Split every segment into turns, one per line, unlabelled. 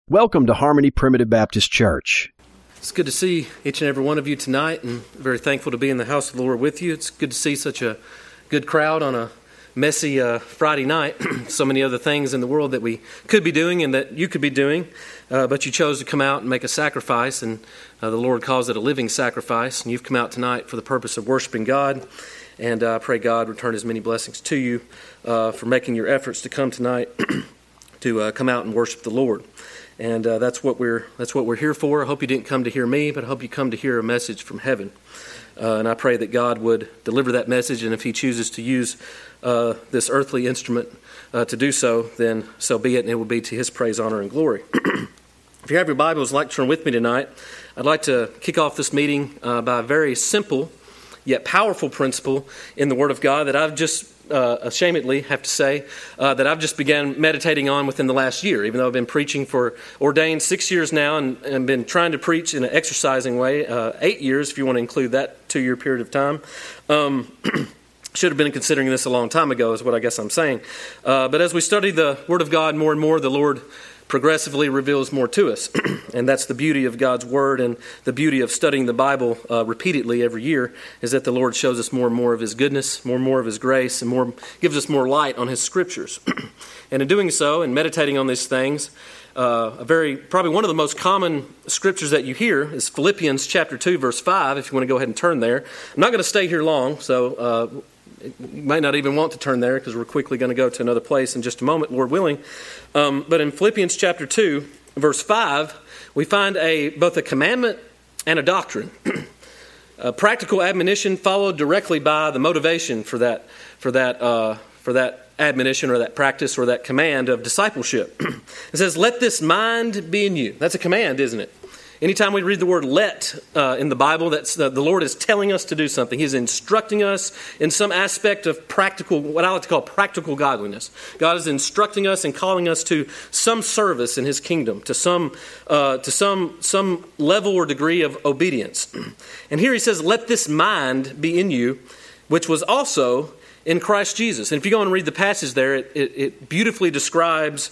Welcome to Harmony Primitive Baptist Church.
It's good to see each and every one of you tonight, and very thankful to be in the house of the Lord with you. It's good to see such a good crowd on a messy Friday night. So many other things in the world that we could be doing and that you could be doing, but you chose to come out and make a sacrifice, and the Lord calls it a living sacrifice, and you've come out tonight for the purpose of worshiping God, and I pray God return His many blessings to you for making your efforts to come tonight to come out and worship the Lord. And that's what we're here for. I hope you didn't come to hear me, but I hope you come to hear a message from heaven. And I pray that God would deliver that message, and if He chooses to use this earthly instrument to do so, then so be it, and it will be to His praise, honor, and glory. If you have your Bibles, I'd like to turn with me tonight. I'd like to kick off this meeting by a very simple yet powerful principle in the Word of God that I've just ashamedly have to say that I've just began meditating on within the last year, even though I've been preaching for ordained 6 years now and been trying to preach in an exercising way 8 years, if you want to include that 2-year period of time. Should have been considering this a long time ago is what I guess I'm saying. But as we study the Word of God more and more, the Lord progressively reveals more to us. And that's the beauty of God's Word, and the beauty of studying the Bible repeatedly every year is that the Lord shows us more and more of His goodness, more and more of His grace, and gives us more light on His Scriptures. And in doing so, and meditating on these things, probably one of the most common scriptures that you hear is Philippians chapter 2, verse 5, if you want to go ahead and turn there. I'm not going to stay here long, so you might not even want to turn there because we're quickly going to go to another place in just a moment, Lord willing. But in Philippians chapter 2, verse 5, we find both a commandment and a doctrine. A practical admonition followed directly by the motivation for that admonition or that practice or that command of discipleship. It says, "Let this mind be in you." That's a command, isn't it? Anytime we read the word "let" in the Bible, that's the Lord is telling us to do something. He's instructing us in some aspect of practical, what I like to call practical godliness. God is instructing us and calling us to some service in His kingdom, to some level or degree of obedience. And here He says, "Let this mind be in you, which was also in Christ Jesus." And if you go and read the passage there, it beautifully describes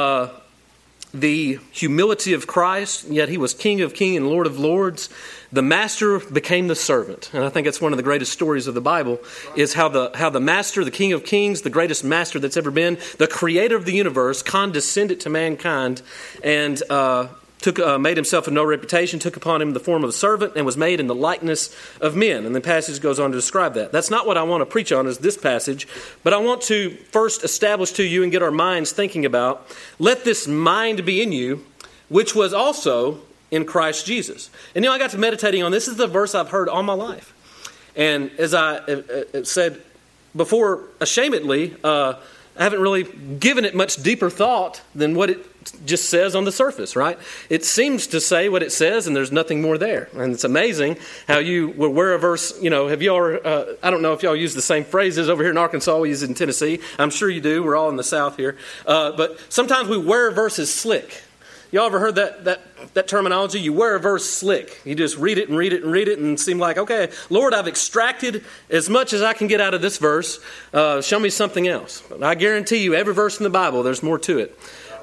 the humility of Christ, yet He was King of Kings and Lord of Lords. The master became the servant. And I think that's one of the greatest stories of the Bible, is how the master, the King of Kings, the greatest master that's ever been, the creator of the universe, condescended to mankind and made Himself of no reputation, took upon Him the form of a servant, and was made in the likeness of men. And the passage goes on to describe that. That's not what I want to preach on, is this passage, but I want to first establish to you and get our minds thinking about, let this mind be in you, which was also in Christ Jesus. And I got to meditating on this. This is the verse I've heard all my life. And as I said before, ashamedly, I haven't really given it much deeper thought than what it just says on the surface, right? It seems to say what it says, and there's nothing more there. And it's amazing how you will wear a verse, have y'all, I don't know if y'all use the same phrases over here in Arkansas, we use it in Tennessee. I'm sure you do. We're all in the South here. But sometimes we wear verses slick. Y'all ever heard that terminology? You wear a verse slick. You just read it and read it and read it and seem like, okay, Lord, I've extracted as much as I can get out of this verse. Show me something else. But I guarantee you, every verse in the Bible, there's more to it.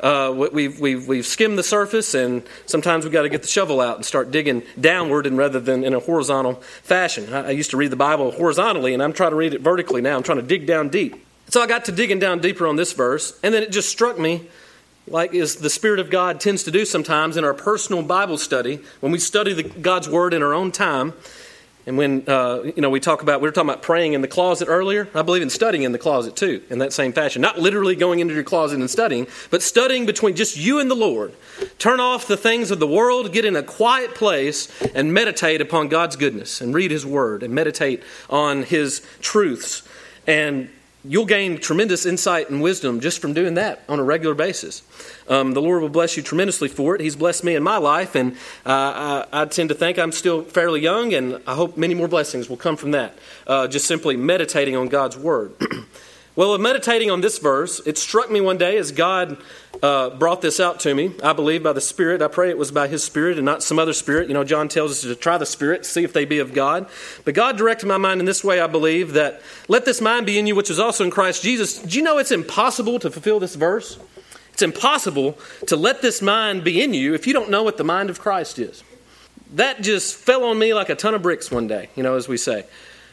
We've skimmed the surface, and sometimes we've got to get the shovel out and start digging downward and rather than in a horizontal fashion. I used to read the Bible horizontally, and I'm trying to read it vertically now. I'm trying to dig down deep. So I got to digging down deeper on this verse, and then it just struck me, like as the Spirit of God tends to do sometimes in our personal Bible study, when we study God's Word in our own time, and when we were talking about praying in the closet earlier. I believe in studying in the closet too, in that same fashion. Not literally going into your closet and studying, but studying between just you and the Lord. Turn off the things of the world, get in a quiet place, and meditate upon God's goodness, and read His Word, and meditate on His truths. And you'll gain tremendous insight and wisdom just from doing that on a regular basis. The Lord will bless you tremendously for it. He's blessed me in my life, and I tend to think I'm still fairly young, and I hope many more blessings will come from that. Just simply meditating on God's Word. Well, meditating on this verse, it struck me one day as God brought this out to me, I believe by the Spirit. I pray it was by His Spirit and not some other spirit. John tells us to try the Spirit, see if they be of God. But God directed my mind in this way, I believe, that let this mind be in you, which is also in Christ Jesus. Do you know it's impossible to fulfill this verse? It's impossible to let this mind be in you if you don't know what the mind of Christ is. That just fell on me like a ton of bricks one day, as we say.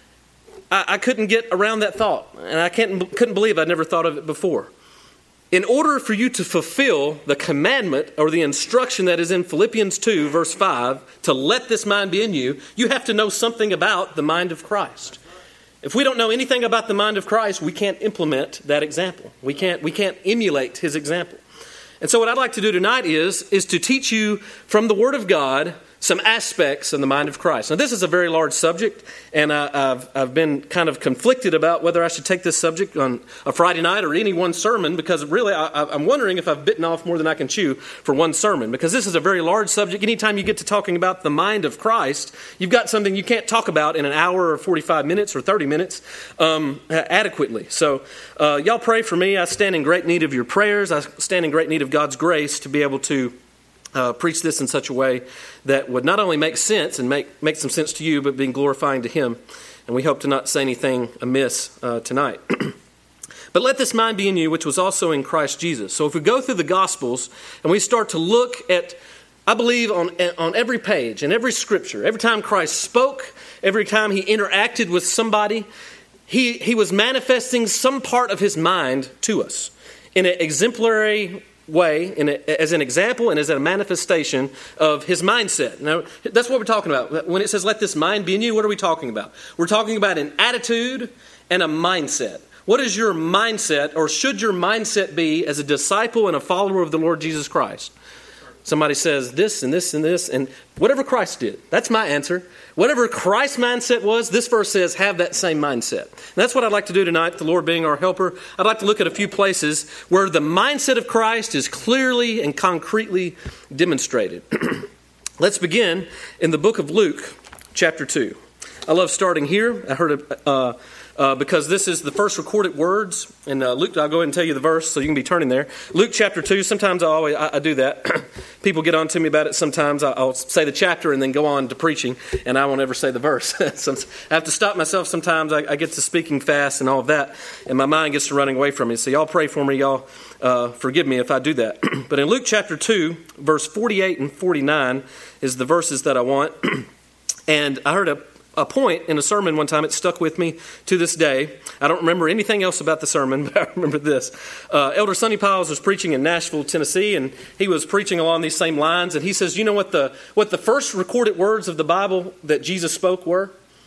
I couldn't get around that thought, and I couldn't believe I'd never thought of it before. In order for you to fulfill the commandment or the instruction that is in Philippians 2, verse 5, to let this mind be in you, you have to know something about the mind of Christ. If we don't know anything about the mind of Christ, we can't implement that example. We can't emulate his example. And so what I'd like to do tonight is to teach you from the Word of God some aspects of the mind of Christ. Now, this is a very large subject, and I've been kind of conflicted about whether I should take this subject on a Friday night or any one sermon, because really I'm wondering if I've bitten off more than I can chew for one sermon, because this is a very large subject. Anytime you get to talking about the mind of Christ, you've got something you can't talk about in an hour or 45 minutes or 30 minutes adequately. So y'all pray for me. I stand in great need of your prayers. I stand in great need of God's grace to be able to preach this in such a way that would not only make sense and make some sense to you, but being glorifying to Him. And we hope to not say anything amiss tonight. But let this mind be in you, which was also in Christ Jesus. So if we go through the Gospels and we start to look at, I believe on every page and every scripture, every time Christ spoke, every time He interacted with somebody, He was manifesting some part of His mind to us in an exemplary way, as an example and as a manifestation of His mindset. Now, that's what we're talking about. When it says, let this mind be in you, what are we talking about? We're talking about an attitude and a mindset. What is your mindset, or should your mindset be as a disciple and a follower of the Lord Jesus Christ? Somebody says this and this and this, and whatever Christ did. That's my answer. Whatever Christ's mindset was, this verse says, have that same mindset. And that's what I'd like to do tonight, the Lord being our helper. I'd like to look at a few places where the mindset of Christ is clearly and concretely demonstrated. Let's begin in the book of Luke, chapter 2. I love starting here. I heard because this is the first recorded words. And Luke, I'll go ahead and tell you the verse so you can be turning there. Luke chapter 2, sometimes I do that. People get on to me about it sometimes. I'll say the chapter and then go on to preaching, and I won't ever say the verse. So I have to stop myself sometimes. I get to speaking fast and all of that, and my mind gets to running away from me. So y'all pray for me. Y'all forgive me if I do that. But in Luke chapter 2, verse 48 and 49 is the verses that I want. And I heard a point in a sermon one time. It stuck with me to this day. I don't remember anything else about the sermon, but I remember this. Elder Sonny Piles was preaching in Nashville, Tennessee, and he was preaching along these same lines. And he says, you know what the first recorded words of the Bible that Jesus spoke were?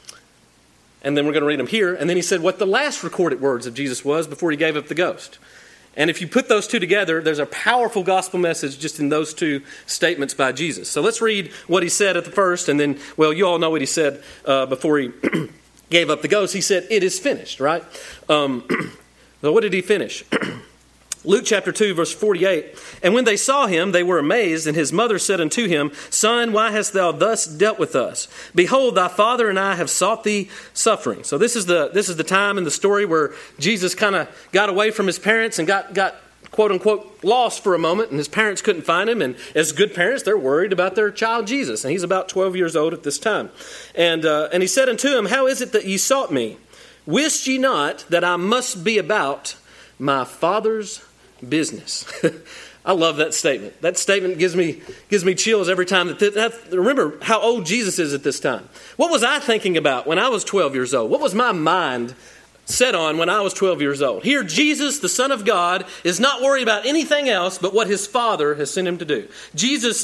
And then we're going to read them here. And then he said what the last recorded words of Jesus was before He gave up the ghost. And if you put those two together, there's a powerful gospel message just in those two statements by Jesus. So let's read what He said at the first, and then, well, you all know what He said before He gave up the ghost. He said, it is finished, right? So what did He finish? Luke chapter 2, verse 48. And when they saw Him, they were amazed, and His mother said unto Him, Son, why hast thou thus dealt with us? Behold, thy father and I have sought thee suffering. So this is the time in the story where Jesus kind of got away from His parents and got quote unquote lost for a moment, and His parents couldn't find Him. And as good parents, they're worried about their child Jesus. And He's about 12 years old at this time. And He said unto him, How is it that ye sought me? Wist ye not that I must be about my Father's business? I love that statement. That statement gives me chills every time. Remember how old Jesus is at this time. What was I thinking about when I was 12 years old? What was my mind set on when I was 12 years old? Here, Jesus, the Son of God, is not worried about anything else but what His Father has sent Him to do. Jesus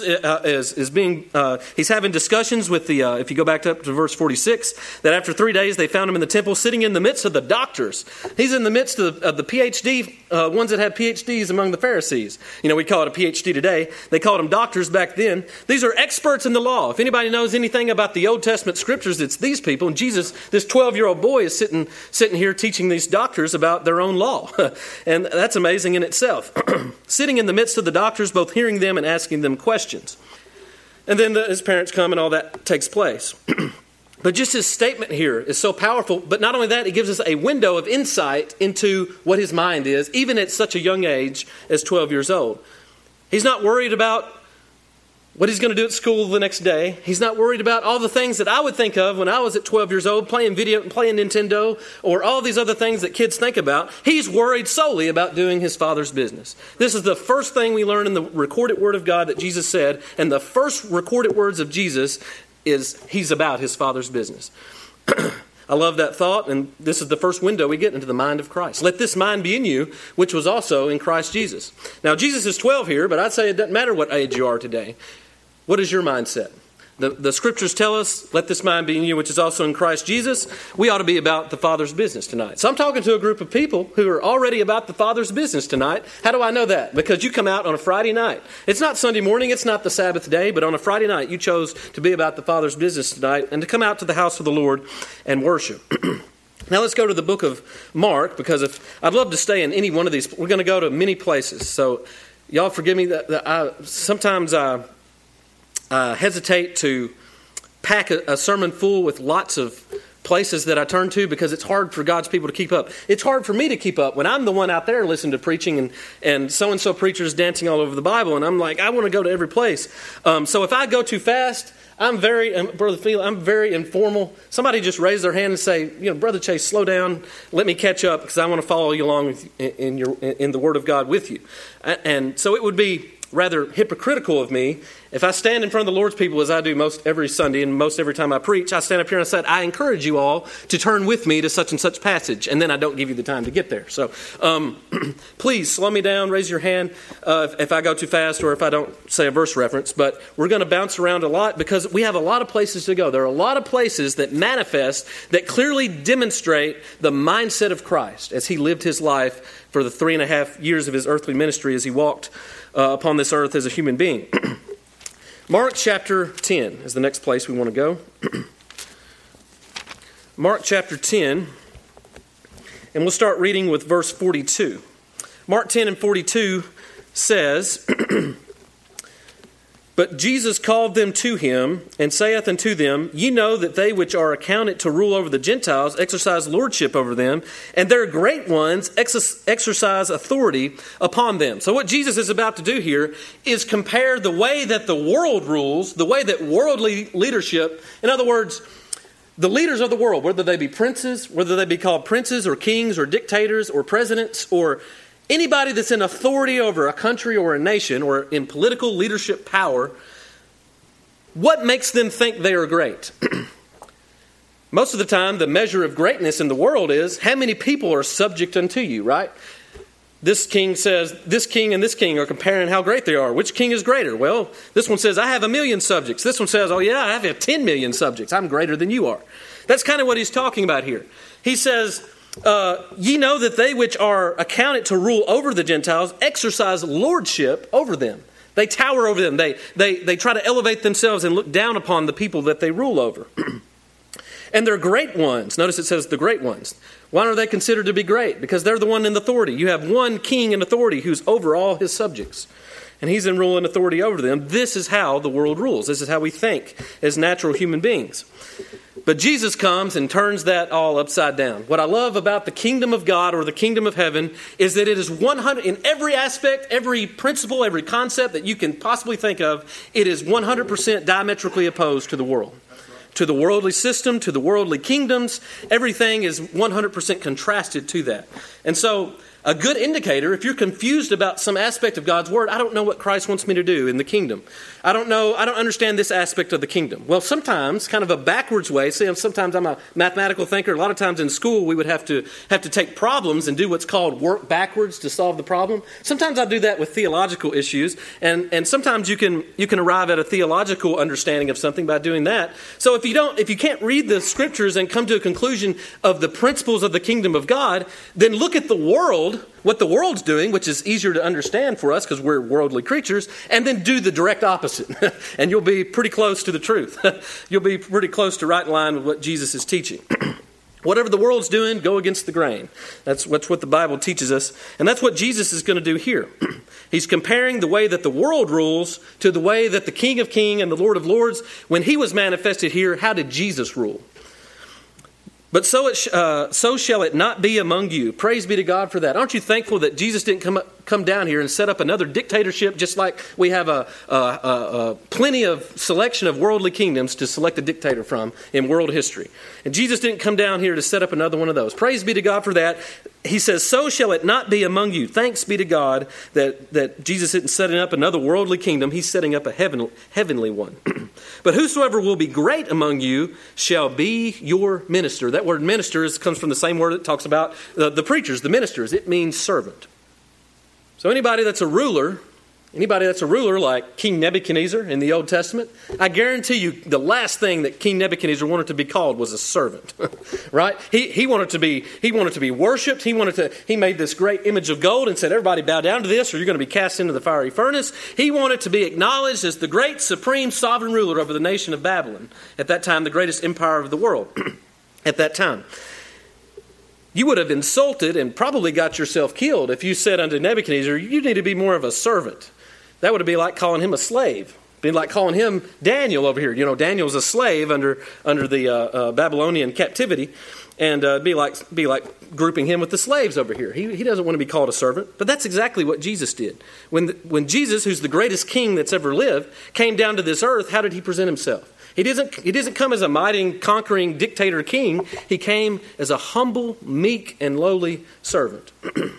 he's having discussions with if you go back up to verse 46, that after 3 days they found Him in the temple sitting in the midst of the doctors. He's in the midst of the PhD, ones that had PhDs among the Pharisees. We call it a PhD today. They called them doctors back then. These are experts in the law. If anybody knows anything about the Old Testament scriptures, it's these people. And Jesus, this 12-year-old boy, is sitting here teaching these doctors about their own law. And that's amazing in itself. Sitting in the midst of the doctors, both hearing them and asking them questions. And then his parents come and all that takes place. But just his statement here is so powerful. But not only that, it gives us a window of insight into what his mind is, even at such a young age as 12 years old. He's not worried about what he's going to do at school the next day. He's not worried about all the things that I would think of when I was at 12 years old, playing Nintendo, or all these other things that kids think about. He's worried solely about doing his Father's business. This is the first thing we learn in the recorded Word of God that Jesus said, and the first recorded words of Jesus is he's about his Father's business. I love that thought, and this is the first window we get into the mind of Christ. Let this mind be in you, which was also in Christ Jesus. Now, Jesus is 12 here, but I'd say it doesn't matter what age you are today. What is your mindset? The Scriptures tell us, let this mind be in you, which is also in Christ Jesus. We ought to be about the Father's business tonight. So I'm talking to a group of people who are already about the Father's business tonight. How do I know that? Because you come out on a Friday night. It's not Sunday morning, it's not the Sabbath day, but on a Friday night you chose to be about the Father's business tonight and to come out to the house of the Lord and worship. Now let's go to the book of Mark, because I'd love to stay in any one of these. We're going to go to many places. So y'all forgive me that I sometimes hesitate to pack a sermon full with lots of places that I turn to, because it's hard for God's people to keep up. It's hard for me to keep up when I'm the one out there listening to preaching and so-and-so preachers dancing all over the Bible, and I'm like, I want to go to every place. So if I go too fast, Brother Phil, I'm very informal. Somebody just raise their hand and say, Brother Chase, slow down. Let me catch up, because I want to follow you along in the Word of God with you. And so it would be rather hypocritical of me if I stand in front of the Lord's people, as I do most every Sunday and most every time I preach. I stand up here and I said, I encourage you all to turn with me to such and such passage, and then I don't give you the time to get there. So please slow me down, raise your hand if I go too fast or if I don't say a verse reference. But we're going to bounce around a lot because we have a lot of places to go. There are a lot of places that manifest, that clearly demonstrate the mindset of Christ as he lived his life for the 3.5 years of his earthly ministry as he walked upon this earth as a human being. Mark chapter 10 is the next place we want to go. Mark chapter 10, and we'll start reading with verse 42. Mark 10 and 42 says, But Jesus called them to him, and saith unto them, Ye know that they which are accounted to rule over the Gentiles exercise lordship over them, and their great ones exercise authority upon them. So what Jesus is about to do here is compare the way that the world rules, the way that worldly leadership, in other words, the leaders of the world, whether they be princes, whether they be called princes or kings or dictators or presidents or anybody that's in authority over a country or a nation or in political leadership power, what makes them think they are great? Most of the time, the measure of greatness in the world is how many people are subject unto you, right? This king says, this king and this king are comparing how great they are. Which king is greater? Well, this one says, I have 1 million subjects. This one says, oh yeah, I have 10 million subjects. I'm greater than you are. That's kind of what he's talking about here. He says, ye know that they which are accounted to rule over the Gentiles exercise lordship over them. They tower over them. They try to elevate themselves and look down upon the people that they rule over. And they're great ones. Notice it says the great ones. Why are they considered to be great? Because they're the one in authority. You have one king in authority who's over all his subjects. And he's in rule and authority over them. This is how the world rules. This is how we think as natural human beings. But Jesus comes and turns that all upside down. What I love about the kingdom of God or the kingdom of heaven is that it is 100, in every aspect, every principle, every concept that you can possibly think of, it is 100% diametrically opposed to the world. To the worldly system, to the worldly kingdoms, everything is 100% contrasted to that. And so a good indicator, if you're confused about some aspect of God's word, I don't know what Christ wants me to do in the kingdom. I don't understand this aspect of the kingdom. Well, sometimes, kind of a backwards way, sometimes I'm a mathematical thinker. A lot of times in school, we would have to take problems and do what's called work backwards to solve the problem. Sometimes I do that with theological issues, and sometimes you can arrive at a theological understanding of something by doing that. So if you can't read the scriptures and come to a conclusion of the principles of the kingdom of God, then look at the world, what the world's doing, which is easier to understand for us because we're worldly creatures, and then do the direct opposite. And you'll be pretty close to the truth. You'll be pretty close to right in line with what Jesus is teaching. Whatever the world's doing, go against the grain. That's what the Bible teaches us. And that's what Jesus is going to do here. He's comparing the way that the world rules to the way that the King of Kings and the Lord of Lords, when he was manifested here, how did Jesus rule? But so shall it not be among you. Praise be to God for that. Aren't you thankful that Jesus didn't come up come down here and set up another dictatorship, just like we have a plenty of selection of worldly kingdoms to select a dictator from in world history. And Jesus didn't come down here to set up another one of those. Praise be to God for that. He says, so shall it not be among you. Thanks be to God that Jesus isn't setting up another worldly kingdom. He's setting up a heavenly one. But whosoever will be great among you shall be your minister. That word minister comes from the same word that talks about the preachers, the ministers. It means servant. So anybody that's a ruler like King Nebuchadnezzar in the Old Testament, I guarantee you the last thing that King Nebuchadnezzar wanted to be called was a servant, right? He wanted to be worshipped. He made this great image of gold and said, everybody bow down to this or you're going to be cast into the fiery furnace. He wanted to be acknowledged as the great supreme sovereign ruler over the nation of Babylon. At that time, the greatest empire of the world at that time. You would have insulted and probably got yourself killed if you said unto Nebuchadnezzar, you need to be more of a servant. That would be like calling him a slave. Be like calling him Daniel over here. You know, Daniel's a slave under the Babylonian captivity, and be like grouping him with the slaves over here. He doesn't want to be called a servant, but that's exactly what Jesus did. When Jesus, who's the greatest king that's ever lived, came down to this earth, how did he present himself? He doesn't come as a mighty, conquering dictator king. He came as a humble, meek, and lowly servant.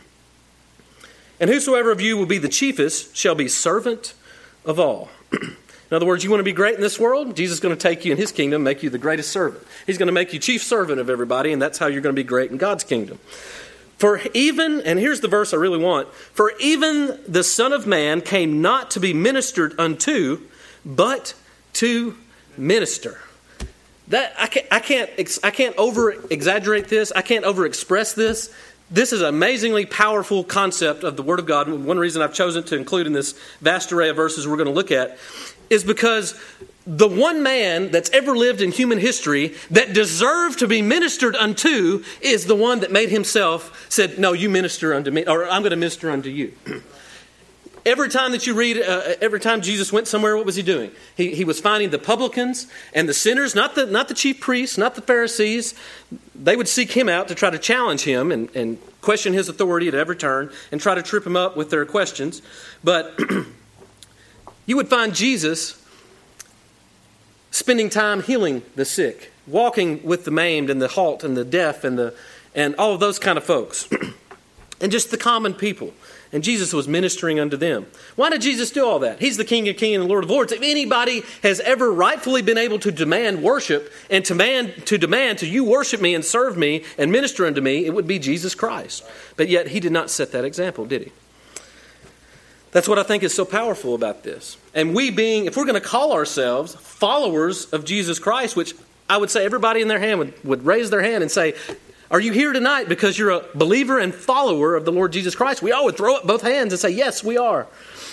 And whosoever of you will be the chiefest shall be servant of all. In other words, you want to be great in this world? Jesus is going to take you in his kingdom, make you the greatest servant. He's going to make you chief servant of everybody, and that's how you're going to be great in God's kingdom. For even, and here's the verse I really want, for even the Son of Man came not to be ministered unto, but to minister. That I can't over exaggerate this. I can't over express this. This is an amazingly powerful concept of the Word of God. One reason I've chosen to include in this vast array of verses we're going to look at is because the one man that's ever lived in human history that deserved to be ministered unto is the one that made himself said, no, you minister unto me, or I'm going to minister unto you. Every time that you read, every time Jesus went somewhere, what was he doing? He was finding the publicans and the sinners, not the chief priests, not the Pharisees. They would seek him out to try to challenge him and question his authority at every turn and try to trip him up with their questions. But you would find Jesus spending time healing the sick, walking with the maimed and the halt and the deaf and all of those kind of folks, and just the common people. And Jesus was ministering unto them. Why did Jesus do all that? He's the King of Kings and the Lord of Lords. If anybody has ever rightfully been able to demand worship and to demand to you worship me and serve me and minister unto me, it would be Jesus Christ. But yet he did not set that example, did he? That's what I think is so powerful about this. And if we're going to call ourselves followers of Jesus Christ, which I would say everybody in their hand would raise their hand and say, are you here tonight because you're a believer and follower of the Lord Jesus Christ? We all would throw up both hands and say, yes, we are.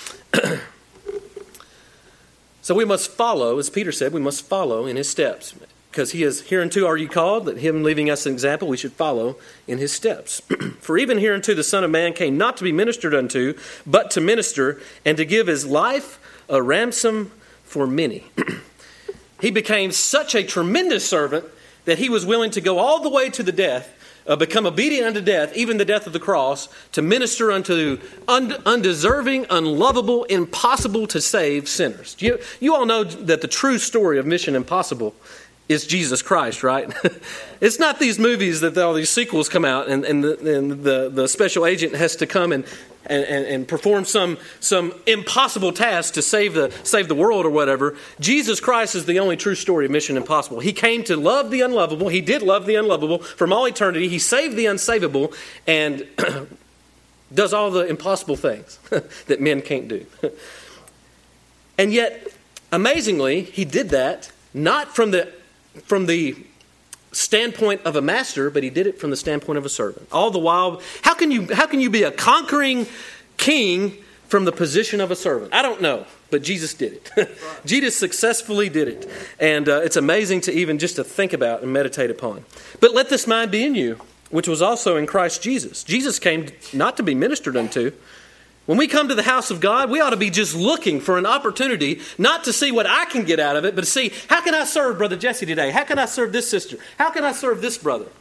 So we must follow, as Peter said, we must follow in his steps. Because he is, hereunto are you called, that him leaving us an example, we should follow in his steps. For even hereunto the Son of Man came not to be ministered unto, but to minister, and to give his life a ransom for many. He became such a tremendous servant that he was willing to go all the way to the death, become obedient unto death, even the death of the cross, to minister unto undeserving, unlovable, impossible to save sinners. You all know that the true story of Mission Impossible is Jesus Christ, right? It's not these movies that all these sequels come out and the special agent has to come and perform some impossible task to save the world or whatever. Jesus Christ is the only true story of Mission Impossible. He came to love the unlovable. He did love the unlovable from all eternity. He saved the unsavable and does all the impossible things that men can't do. And yet, amazingly, he did that not from the standpoint of a master, but he did it from the standpoint of a servant. All the while, how can you be a conquering king from the position of a servant? I don't know, but Jesus did it. Jesus successfully did it. And it's amazing to even just to think about and meditate upon. But let this mind be in you, which was also in Christ Jesus. Jesus came not to be ministered unto. When we come to the house of God, we ought to be just looking for an opportunity, not to see what I can get out of it, but to see, how can I serve Brother Jesse today? How can I serve this sister? How can I serve this brother?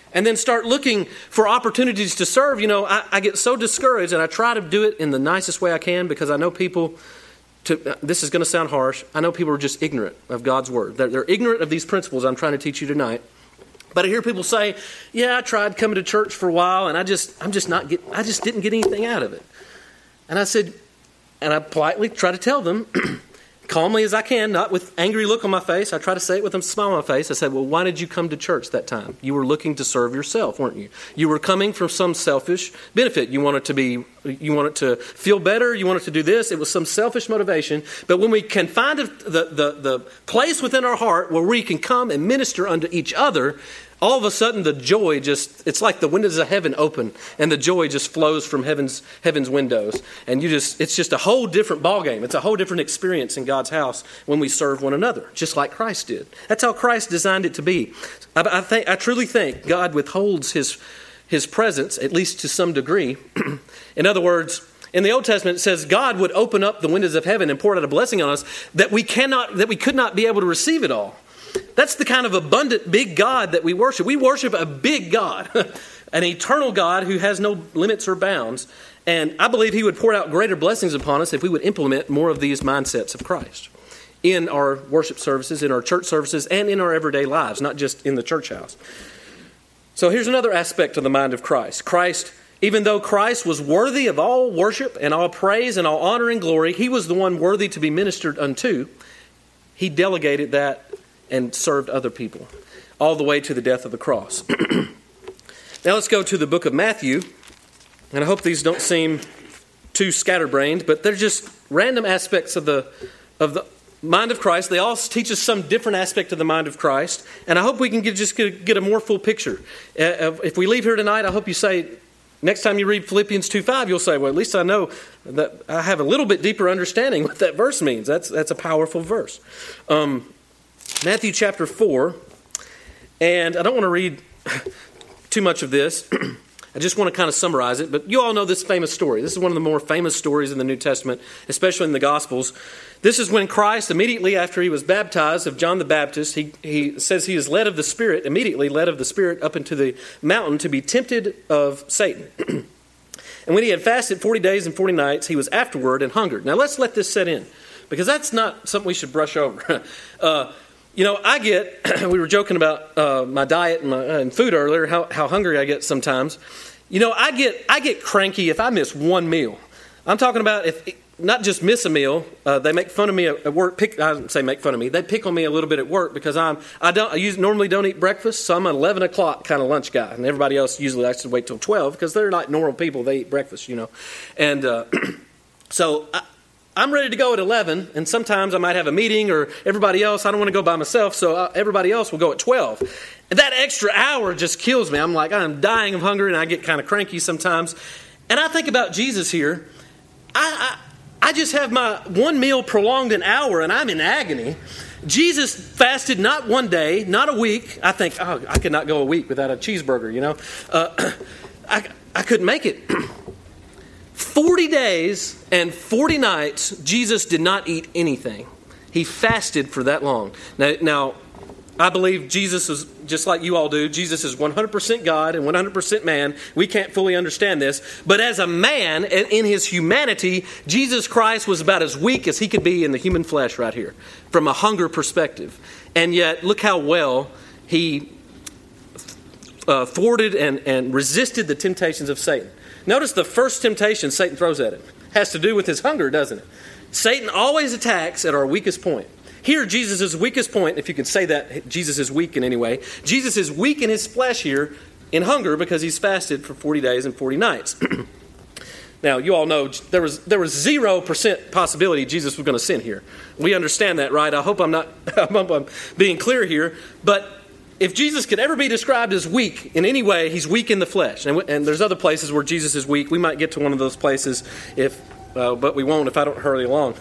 and then start looking for opportunities to serve, I get so discouraged, and I try to do it in the nicest way I can, because I know people, this is going to sound harsh, I know people are just ignorant of God's word. They're ignorant of these principles I'm trying to teach you tonight. But I hear people say, yeah, I tried coming to church for a while, and I just didn't get anything out of it. And I said, and I politely try to tell them, calmly as I can, not with angry look on my face. I try to say it with a smile on my face. I said, well, why did you come to church that time? You were looking to serve yourself, weren't you? You were coming from some selfish benefit. You wanted to feel better. You wanted to do this. It was some selfish motivation. But when we can find the place within our heart where we can come and minister unto each other, all of a sudden the joy it's like the windows of heaven open, and the joy just flows from heaven's windows. And it's just a whole different ballgame. It's a whole different experience in God's house when we serve one another, just like Christ did. That's how Christ designed it to be. I truly think God withholds his presence, at least to some degree. In other words, in the Old Testament, it says God would open up the windows of heaven and pour out a blessing on us that we could not be able to receive it all. That's the kind of abundant, big God that we worship. We worship a big God, an eternal God who has no limits or bounds. And I believe he would pour out greater blessings upon us if we would implement more of these mindsets of Christ in our worship services, in our church services, and in our everyday lives, not just in the church house. So here's another aspect of the mind of Christ. Even though Christ was worthy of all worship and all praise and all honor and glory, he was the one worthy to be ministered unto. He delegated that and served other people, all the way to the death of the cross. Now let's go to the book of Matthew, and I hope these don't seem too scatterbrained, but they're just random aspects of the mind of Christ. They all teach us some different aspect of the mind of Christ, and I hope we can get a more full picture. If we leave here tonight, I hope you say, next time you read Philippians 2:5, you'll say, well, at least I know that I have a little bit deeper understanding what that verse means. That's a powerful verse. Matthew chapter 4, and I don't want to read too much of this. I just want to kind of summarize it, but you all know this famous story. This is one of the more famous stories in the New Testament, especially in the Gospels. This is when Christ, immediately after he was baptized of John the Baptist, he says he is immediately led of the Spirit up into the mountain to be tempted of Satan. And when he had fasted 40 days and 40 nights, he was afterward and hungered. Now let's let this set in, because that's not something we should brush over. We were joking about my diet and food earlier, how hungry I get sometimes. I get cranky if I miss one meal. I'm talking about not just miss a meal. They make fun of me at work. I don't say make fun of me. They pick on me a little bit at work because I normally don't eat breakfast, so I'm an 11 o'clock kind of lunch guy, and everybody else usually likes to wait till 12 because they're like normal people. They eat breakfast, and so I'm ready to go at 11, and sometimes I might have a meeting, or everybody else, I don't want to go by myself, so everybody else will go at 12. And that extra hour just kills me. I'm dying of hunger, and I get kind of cranky sometimes. And I think about Jesus here. I just have my one meal prolonged an hour, and I'm in agony. Jesus fasted not one day, not a week. I think, I could not go a week without a cheeseburger, I couldn't make it. 40 days and 40 nights, Jesus did not eat anything. He fasted for that long. Now, I believe Jesus is, just like you all do, Jesus is 100% God and 100% man. We can't fully understand this. But as a man, in his humanity, Jesus Christ was about as weak as he could be in the human flesh right here, from a hunger perspective. And yet, look how well he thwarted and resisted the temptations of Satan. Notice the first temptation Satan throws at him has to do with his hunger, doesn't it? Satan always attacks at our weakest point. Here, Jesus' weakest point, if you could say that Jesus is weak in any way, Jesus is weak in his flesh here in hunger because he's fasted for 40 days and 40 nights. Now, you all know there was 0% possibility Jesus was going to sin here. We understand that, right? I hope I'm being clear here, but if Jesus could ever be described as weak in any way, he's weak in the flesh. And there's other places where Jesus is weak. We might get to one of those places, but we won't if I don't hurry along.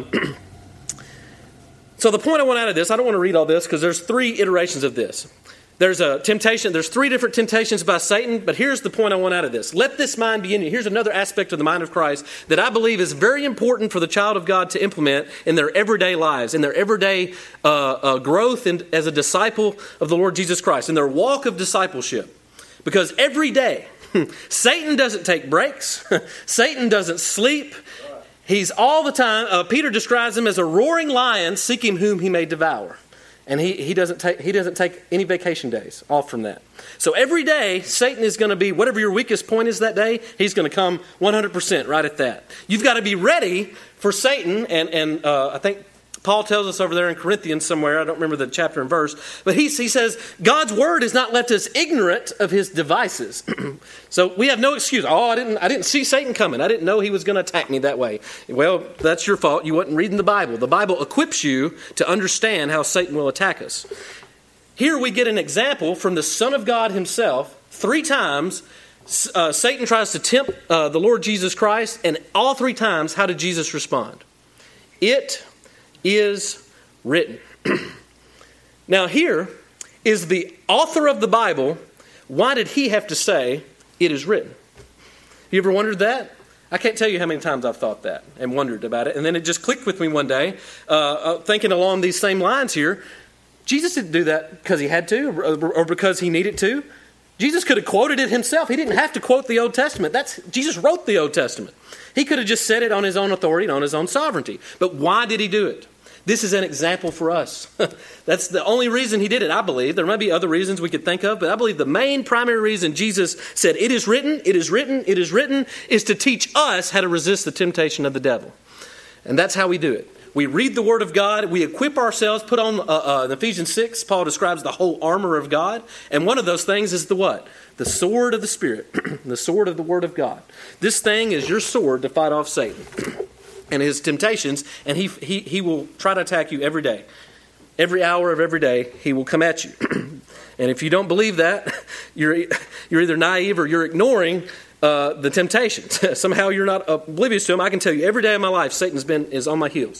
So the point I want out of this, I don't want to read all this because there's 3 iterations of this. There's a temptation. There's 3 different temptations by Satan, but here's the point I want out of this. Let this mind be in you. Here's another aspect of the mind of Christ that I believe is very important for the child of God to implement in their everyday lives, in their everyday growth as a disciple of the Lord Jesus Christ, in their walk of discipleship. Because every day, Satan doesn't take breaks. Satan doesn't sleep. He's all the time. Peter describes him as a roaring lion seeking whom he may devour. And he doesn't take any vacation days off from that. So every day, Satan is going to be, whatever your weakest point is that day, he's going to come 100% right at that. You've got to be ready for Satan. And I think Paul tells us over there in Corinthians somewhere, I don't remember the chapter and verse, but he says, God's word has not left us ignorant of his devices. So we have no excuse. Oh, I didn't see Satan coming. I didn't know he was going to attack me that way. Well, that's your fault. You wasn't reading the Bible. The Bible equips you to understand how Satan will attack us. Here we get an example from the Son of God himself. 3 times Satan tries to tempt the Lord Jesus Christ, and all 3 times, how did Jesus respond? It is written. Now here is the author of the Bible. Why did he have to say, it is written? You ever wondered that? I can't tell you how many times I've thought that and wondered about it. And then it just clicked with me one day, thinking along these same lines here. Jesus didn't do that because he had to or because he needed to. Jesus could have quoted it himself. He didn't have to quote the Old Testament. Jesus wrote the Old Testament. He could have just said it on his own authority and on his own sovereignty. But why did he do it? This is an example for us. That's the only reason he did it, I believe. There might be other reasons we could think of, but I believe the main primary reason Jesus said, it is written, it is written, it is written, is to teach us how to resist the temptation of the devil. And that's how we do it. We read the Word of God, we equip ourselves, put on, in Ephesians 6, Paul describes the whole armor of God. And one of those things is the what? The sword of the Spirit, the sword of the Word of God. This thing is your sword to fight off Satan and his temptations, and he will try to attack you every day. Every hour of every day, he will come at you. And if you don't believe that, you're either naive or you're ignoring the temptations. Somehow you're not oblivious to them. I can tell you, every day of my life, Satan is on my heels.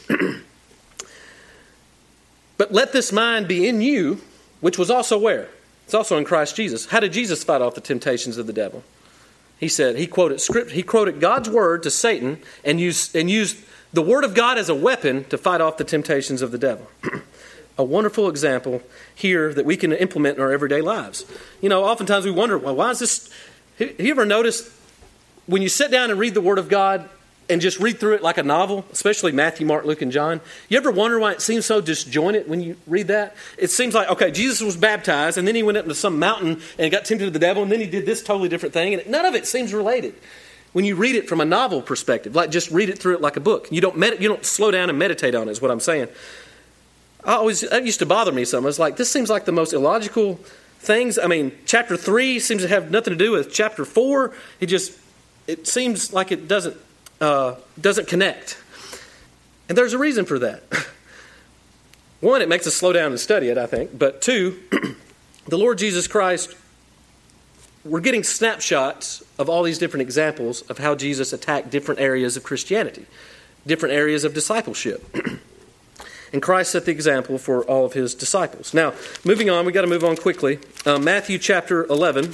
But let this mind be in you, which was also where? It's also in Christ Jesus. How did Jesus fight off the temptations of the devil? He said, he quoted God's word to Satan and used the word of God as a weapon to fight off the temptations of the devil. A wonderful example here that we can implement in our everyday lives. You know, oftentimes we wonder, well, why is this? Have you ever noticed when you sit down and read the word of God and just read through it like a novel, especially Matthew, Mark, Luke, and John, you ever wonder why it seems so disjointed when you read that? It seems like, okay, Jesus was baptized, and then he went up to some mountain and got tempted of the devil, and then he did this totally different thing, and none of it seems related. When you read it from a novel perspective, like just read it through it like a book. You don't slow down and meditate on it, is what I'm saying. That used to bother me some. I was like, this seems like the most illogical things. I mean, chapter 3 seems to have nothing to do with chapter 4. It seems like it doesn't connect. And there's a reason for that. One, it makes us slow down and study it, I think. But 2, the Lord Jesus Christ, we're getting snapshots of all these different examples of how Jesus attacked different areas of Christianity, different areas of discipleship. And Christ set the example for all of his disciples. Now, moving on, we've got to move on quickly. Matthew chapter 11.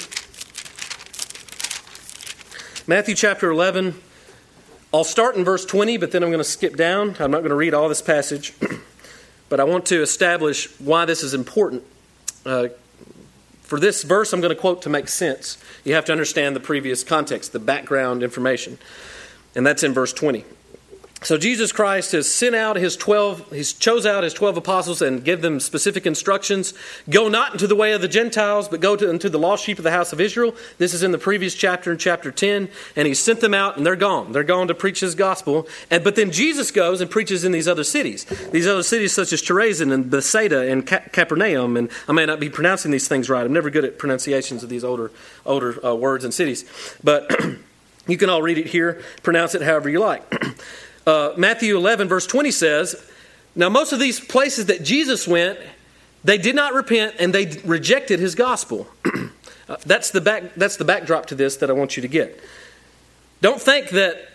Matthew chapter 11. I'll start in verse 20, but then I'm going to skip down. I'm not going to read all this passage. But I want to establish why this is important. For this verse, I'm going to quote to make sense. You have to understand the previous context, the background information. And that's in verse 20. So Jesus Christ has sent out his 12, he's chose out his 12 apostles and give them specific instructions. Go not into the way of the Gentiles, but go into the lost sheep of the house of Israel. This is in the previous chapter, in chapter 10. And he sent them out and they're gone. They're gone to preach his gospel. But then Jesus goes and preaches in these other cities. These other cities such as Chorazin and Bethsaida and Capernaum. And I may not be pronouncing these things right. I'm never good at pronunciations of these older words and cities. But you can all read it here. Pronounce it however you like. Matthew 11 verse 20 says, now most of these places that Jesus went, they did not repent and they rejected his gospel. That's the backdrop to this that I want you to get. Don't think that,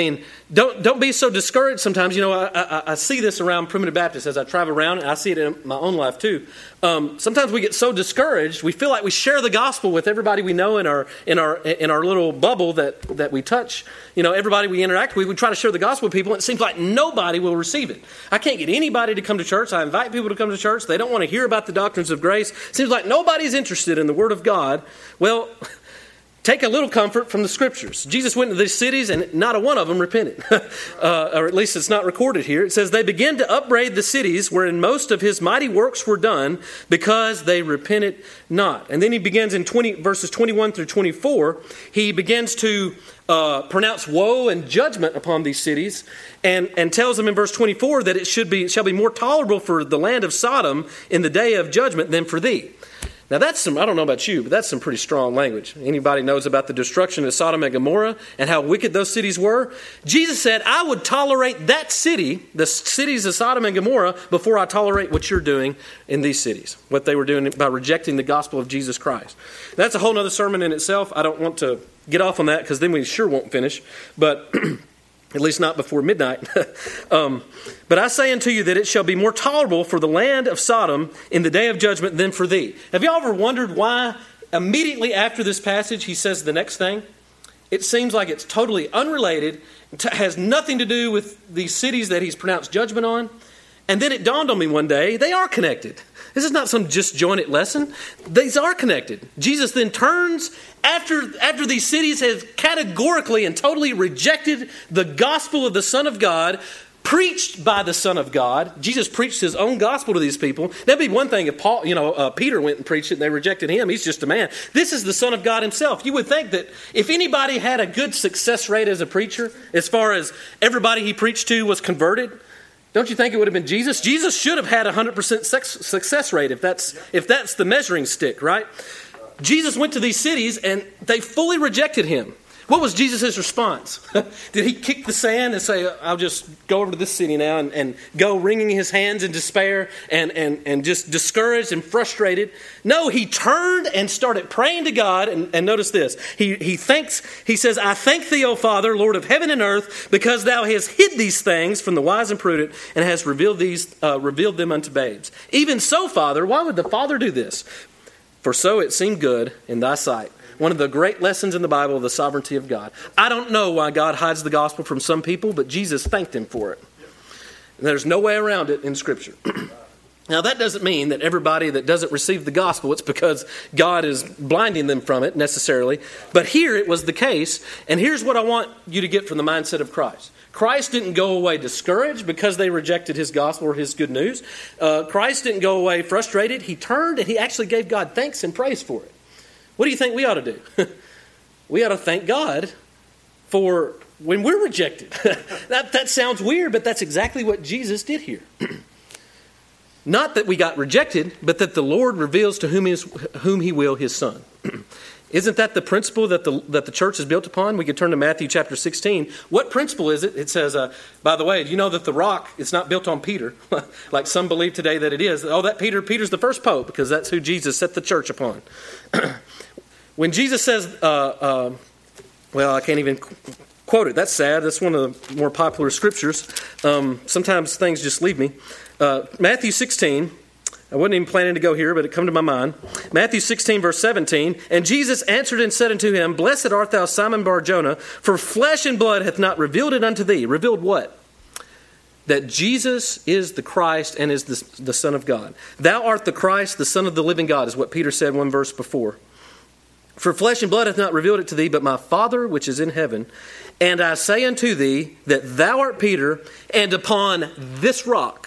don't be so discouraged sometimes. I see this around Primitive Baptists as I travel around, and I see it in my own life too. Sometimes we get so discouraged, we feel like we share the gospel with everybody we know in our little bubble that we touch. Everybody we interact with, we try to share the gospel with people, and it seems like nobody will receive it. I can't get anybody to come to church. I invite people to come to church. They don't want to hear about the doctrines of grace. It seems like nobody's interested in the Word of God. Well, take a little comfort from the Scriptures. Jesus went into these cities and not a one of them repented. Or at least it's not recorded here. It says, they began to upbraid the cities wherein most of his mighty works were done because they repented not. And then he begins in verses 21 through 24. He begins to pronounce woe and judgment upon these cities and tells them in verse 24 that it shall be more tolerable for the land of Sodom in the day of judgment than for thee. Now I don't know about you, but that's some pretty strong language. Anybody knows about the destruction of Sodom and Gomorrah and how wicked those cities were? Jesus said, I would tolerate that city, the cities of Sodom and Gomorrah, before I tolerate what you're doing in these cities, what they were doing by rejecting the gospel of Jesus Christ. That's a whole other sermon in itself. I don't want to get off on that because then we sure won't finish, but at least not before midnight. But I say unto you that it shall be more tolerable for the land of Sodom in the day of judgment than for thee. Have you ever wondered why immediately after this passage he says the next thing? It seems like it's totally unrelated, has nothing to do with these cities that he's pronounced judgment on. And then it dawned on me one day, they are connected. This is not some disjointed lesson. These are connected. Jesus then turns after these cities have categorically and totally rejected the gospel of the Son of God, preached by the Son of God. Jesus preached his own gospel to these people. That'd be one thing if Peter went and preached it and they rejected him. He's just a man. This is the Son of God himself. You would think that if anybody had a good success rate as a preacher, as far as everybody he preached to was converted, don't you think it would have been Jesus? Jesus should have had 100% success rate if that's the measuring stick, right? Jesus went to these cities and they fully rejected him. What was Jesus' response? Did he kick the sand and say, I'll just go over to this city now and go wringing his hands in despair and just discouraged and frustrated? No, he turned and started praying to God. And notice this. He says, I thank thee, O Father, Lord of heaven and earth, because thou hast hid these things from the wise and prudent and hast revealed them unto babes. Even so, Father, why would the Father do this? For so it seemed good in thy sight. One of the great lessons in the Bible of the sovereignty of God. I don't know why God hides the gospel from some people, but Jesus thanked him for it. And there's no way around it in Scripture. Now, that doesn't mean that everybody that doesn't receive the gospel, it's because God is blinding them from it necessarily. But here it was the case. And here's what I want you to get from the mindset of Christ. Christ didn't go away discouraged because they rejected his gospel or his good news. Christ didn't go away frustrated. He turned and he actually gave God thanks and praise for it. What do you think we ought to do? We ought to thank God for when we're rejected. That sounds weird, but that's exactly what Jesus did here. Not that we got rejected, but that the Lord reveals to whom he will his Son. Isn't that the principle that the church is built upon? We could turn to Matthew chapter 16. What principle is it? It says, by the way, do you know that the rock, it's not built on Peter, like some believe today that it is. Oh, that Peter's the first pope, because that's who Jesus set the church upon. When Jesus says, well, I can't even quote it. That's sad. That's one of the more popular scriptures. Sometimes things just leave me. Matthew 16, I wasn't even planning to go here, but it come to my mind. Matthew 16, verse 17, and Jesus answered and said unto him, Blessed art thou, Simon Bar-Jonah, for flesh and blood hath not revealed it unto thee. Revealed what? That Jesus is the Christ and is the Son of God. Thou art the Christ, the Son of the living God, is what Peter said one verse before. For flesh and blood hath not revealed it to thee, but my Father which is in heaven. And I say unto thee that thou art Peter, and upon this rock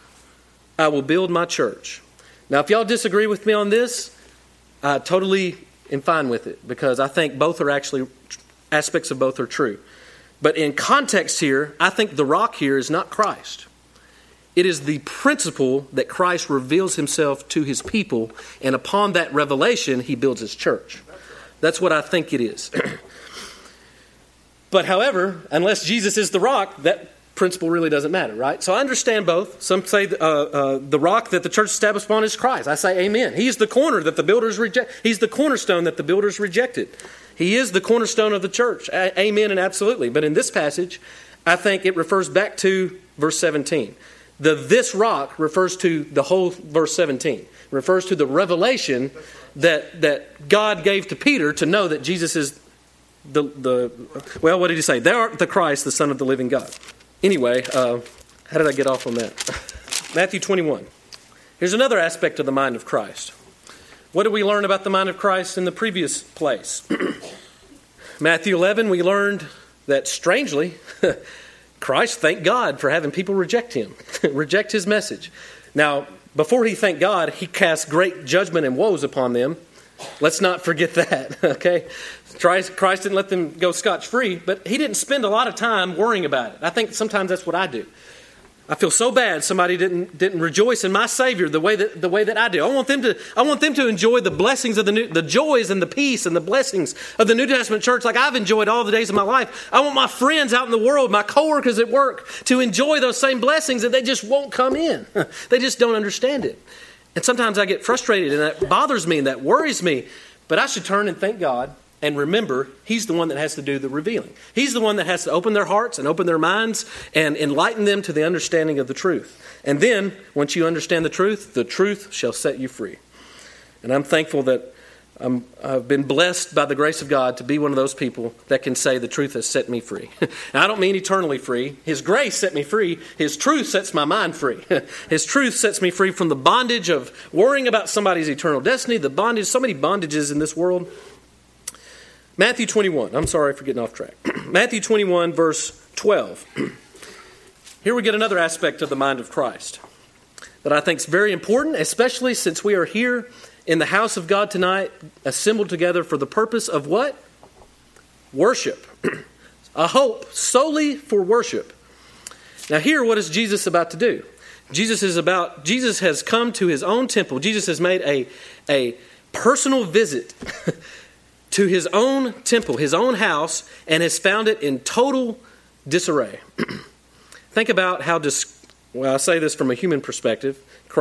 I will build my church. Now, if y'all disagree with me on this, I totally am fine with it, because I think both are actually, aspects of both are true. But in context here, I think the rock here is not Christ. It is the principle that Christ reveals himself to his people, and upon that revelation, he builds his church. That's what I think it is. But however, unless Jesus is the rock, that principle really doesn't matter, right? So I understand both. Some say the rock that the church established upon is Christ. I say amen. He's the corner that the builders reject. He's the cornerstone that the builders rejected. He is the cornerstone of the church. Amen and absolutely. But in this passage, I think it refers back to verse 17. This rock refers to the whole verse 17. It refers to the revelation that God gave to Peter to know that Jesus is what did he say? Thou art the Christ, the Son of the living God. Anyway, how did I get off on that? Matthew 21. Here's another aspect of the mind of Christ. What did we learn about the mind of Christ in the previous place? Matthew 11, we learned that strangely, Christ thanked God for having people reject him, reject his message. Now, before he thanked God, he cast great judgment and woes upon them. Let's not forget that, okay? Christ didn't let them go scotch-free, but he didn't spend a lot of time worrying about it. I think sometimes that's what I do. I feel so bad somebody didn't rejoice in my Savior the way that I do. I want them to enjoy the blessings of the joys and the peace and the blessings of the New Testament church like I've enjoyed all the days of my life. I want my friends out in the world, my coworkers at work, to enjoy those same blessings, and they just won't come in. They just don't understand it. And sometimes I get frustrated, and that bothers me and that worries me. But I should turn and thank God and remember, He's the one that has to do the revealing. He's the one that has to open their hearts and open their minds and enlighten them to the understanding of the truth. And then, once you understand the truth shall set you free. And I'm thankful that I've been blessed by the grace of God to be one of those people that can say the truth has set me free. Now, I don't mean eternally free. His grace set me free. His truth sets my mind free. His truth sets me free from the bondage of worrying about somebody's eternal destiny, the bondage, so many bondages in this world. Matthew 21. I'm sorry for getting off track. Matthew 21, verse 12. Here we get another aspect of the mind of Christ that I think is very important, especially since we are here in the house of God tonight, assembled together for the purpose of what? Worship. A hope solely for worship. Now here, what is Jesus about to do? Jesus has come to His own temple. Jesus has made a personal visit to His own temple, His own house, and has found it in total disarray. Think about how, I say this from a human perspective,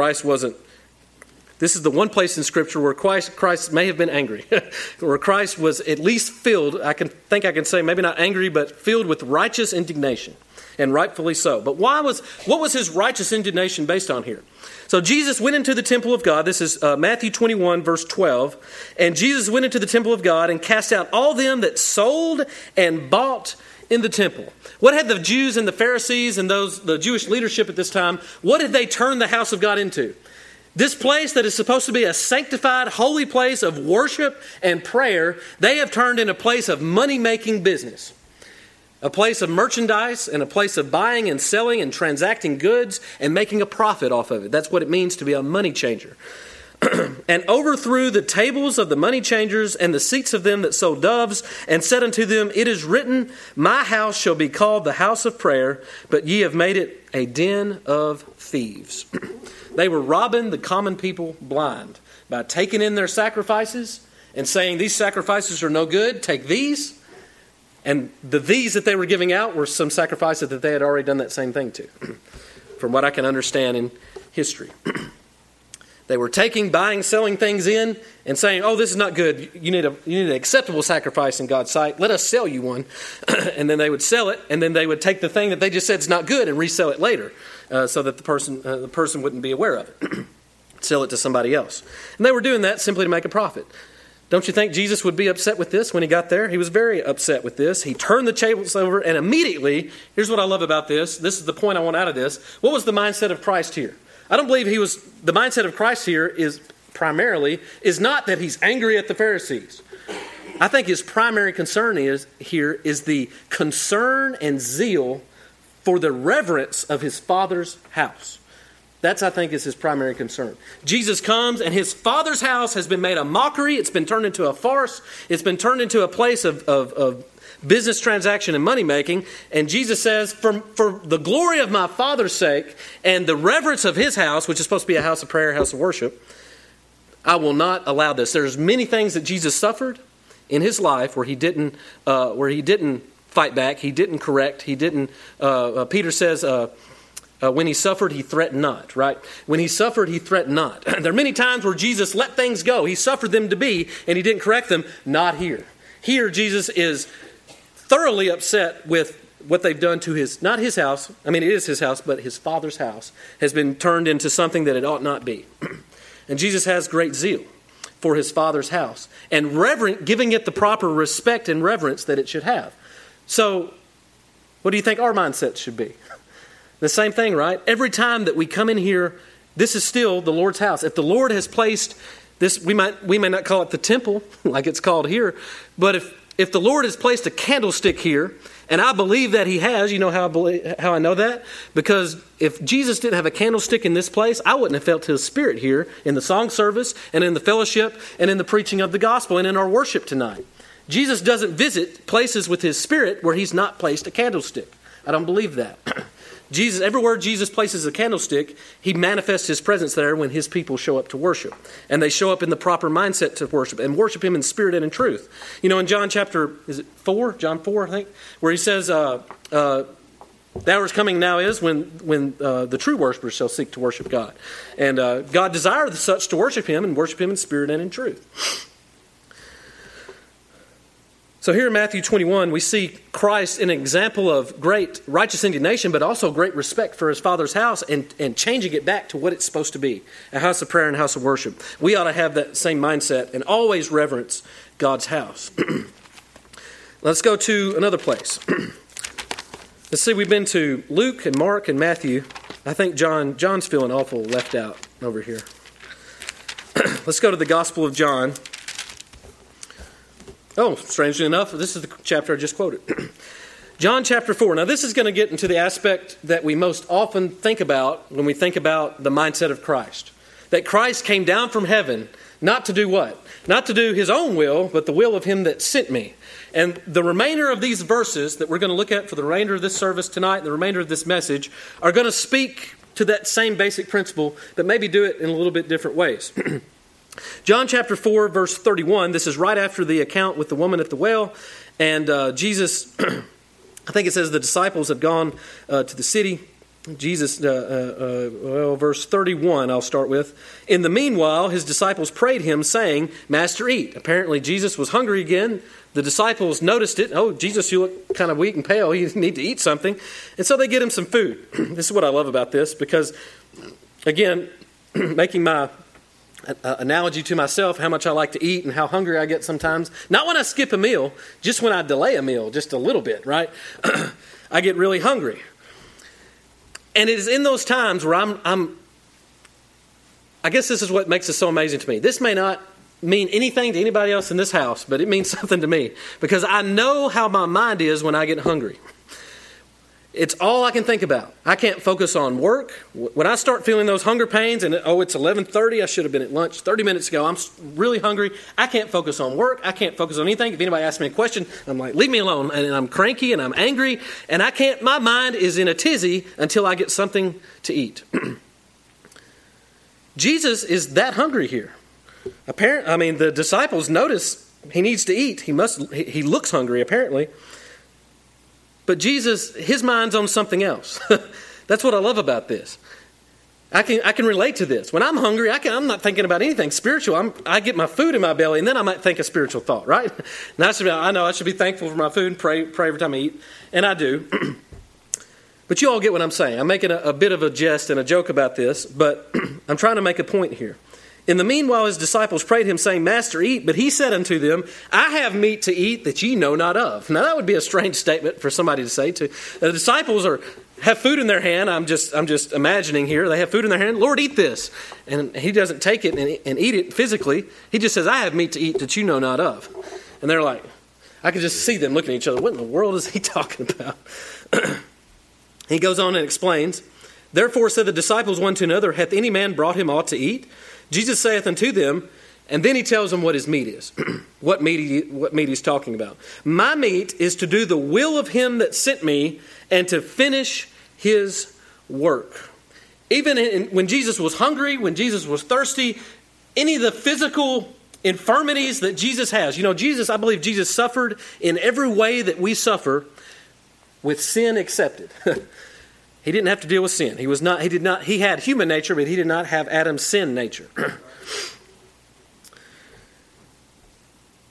this is the one place in Scripture where Christ may have been angry, where Christ was at least filled, I can say maybe not angry, but filled with righteous indignation, and rightfully so. But what was His righteous indignation based on here? So Jesus went into the temple of God. This is Matthew 21, verse 12. And Jesus went into the temple of God and cast out all them that sold and bought in the temple. What had the Jews and the Pharisees and the Jewish leadership at this time, what did they turn the house of God into? This place that is supposed to be a sanctified, holy place of worship and prayer, they have turned into a place of money-making business. A place of merchandise and a place of buying and selling and transacting goods and making a profit off of it. That's what it means to be a money changer. And overthrew the tables of the money changers and the seats of them that sold doves, and said unto them, It is written, My house shall be called the house of prayer, but ye have made it a den of thieves. They were robbing the common people blind by taking in their sacrifices and saying, These sacrifices are no good, take these. And these that they were giving out were some sacrifices that they had already done that same thing to, from what I can understand in history. They were buying, selling things in and saying, oh, this is not good. You need an acceptable sacrifice in God's sight. Let us sell you one. And then they would sell it, and then they would take the thing that they just said is not good and resell it later so that the person wouldn't be aware of it. Sell it to somebody else. And they were doing that simply to make a profit. Don't you think Jesus would be upset with this when He got there? He was very upset with this. He turned the tables over, and immediately, here's what I love about this. This is the point I want out of this. What was the mindset of Christ here? I don't believe the mindset of Christ here is not that He's angry at the Pharisees. I think His primary concern is the concern and zeal for the reverence of His Father's house. That's, I think, is His primary concern. Jesus comes, and His Father's house has been made a mockery. It's been turned into a farce. It's been turned into a place of business transaction and money-making. And Jesus says, for the glory of my Father's sake and the reverence of His house, which is supposed to be a house of prayer, a house of worship, I will not allow this. There's many things that Jesus suffered in His life where He didn't fight back. He didn't correct. He didn't. Peter says, when He suffered, He threatened not, right? When He suffered, He threatened not. There are many times where Jesus let things go. He suffered them to be, and He didn't correct them. Not here. Here, Jesus is thoroughly upset with what they've done to not his house. I mean, it is his house, but his Father's house has been turned into something that it ought not be. And Jesus has great zeal for his Father's house and giving it the proper respect and reverence that it should have. So, what do you think our mindset should be? The same thing, right? Every time that we come in here, this is still the Lord's house. If the Lord has placed this, we may not call it the temple like it's called here, but if the Lord has placed a candlestick here, and I believe that he has, you know how I know that? Because if Jesus didn't have a candlestick in this place, I wouldn't have felt his Spirit here in the song service and in the fellowship and in the preaching of the gospel and in our worship tonight. Jesus doesn't visit places with his Spirit where he's not placed a candlestick. I don't believe that. Jesus, everywhere Jesus places a candlestick, he manifests his presence there when his people show up to worship. And they show up in the proper mindset to worship and worship him in spirit and in truth. You know, in John chapter, is it 4? John 4, I think, where he says, the hour is coming now is when the true worshipers shall seek to worship God. And God desires such to worship him and worship him in spirit and in truth. So here in Matthew 21, we see Christ an example of great righteous indignation, but also great respect for his Father's house and changing it back to what it's supposed to be, a house of prayer and a house of worship. We ought to have that same mindset and always reverence God's house. Let's go to another place. Let's see, we've been to Luke and Mark and Matthew. I think John's feeling awful left out over here. Let's go to the Gospel of John. Oh, strangely enough, this is the chapter I just quoted. John chapter 4. Now, this is going to get into the aspect that we most often think about when we think about the mindset of Christ. That Christ came down from heaven not to do what? Not to do his own will, but the will of him that sent me. And the remainder of these verses that we're going to look at for the remainder of this service tonight, and the remainder of this message, are going to speak to that same basic principle, but maybe do it in a little bit different ways. John chapter 4, verse 31, this is right after the account with the woman at the well, and Jesus, I think it says the disciples had gone to the city. Jesus, verse 31, I'll start with. In the meanwhile, his disciples prayed him, saying, Master, eat. Apparently, Jesus was hungry again. The disciples noticed it. Oh, Jesus, you look kind of weak and pale. You need to eat something. And so they get him some food. This is what I love about this, because, again, making my analogy to myself, how much I like to eat and how hungry I get sometimes. Not when I skip a meal, just when I delay a meal, just a little bit, right? I get really hungry. And it is in those times where I guess this is what makes it so amazing to me. This may not mean anything to anybody else in this house, but it means something to me, because I know how my mind is when I get hungry. It's all I can think about. I can't focus on work. When I start feeling those hunger pains and, it's 11:30, I should have been at lunch 30 minutes ago. I'm really hungry. I can't focus on work. I can't focus on anything. If anybody asks me a question, I'm like, leave me alone. And I'm cranky and I'm angry. And my mind is in a tizzy until I get something to eat. Jesus is that hungry here. The disciples notice he needs to eat. He looks hungry, apparently. But Jesus, his mind's on something else. That's what I love about this. I can relate to this. When I'm hungry, I'm not thinking about anything spiritual. I get my food in my belly, and then I might think a spiritual thought, right? And I know I should be thankful for my food and pray every time I eat, and I do. But you all get what I'm saying. I'm making a bit of a jest and a joke about this, but I'm trying to make a point here. In the meanwhile, his disciples prayed him, saying, Master, eat. But he said unto them, I have meat to eat that ye know not of. Now, that would be a strange statement for somebody to say. The disciples have food in their hand. I'm just imagining here. They have food in their hand. Lord, eat this. And he doesn't take it and eat it physically. He just says, I have meat to eat that you know not of. And they're like, I can just see them looking at each other. What in the world is he talking about? He goes on and explains, Therefore said the disciples one to another, Hath any man brought him aught to eat? Jesus saith unto them, and then he tells them what his meat is, what meat he's talking about. My meat is to do the will of him that sent me and to finish his work. Even when Jesus was hungry, when Jesus was thirsty, any of the physical infirmities that Jesus has. I believe Jesus suffered in every way that we suffer, with sin accepted. He didn't have to deal with sin. He had human nature, but he did not have Adam's sin nature.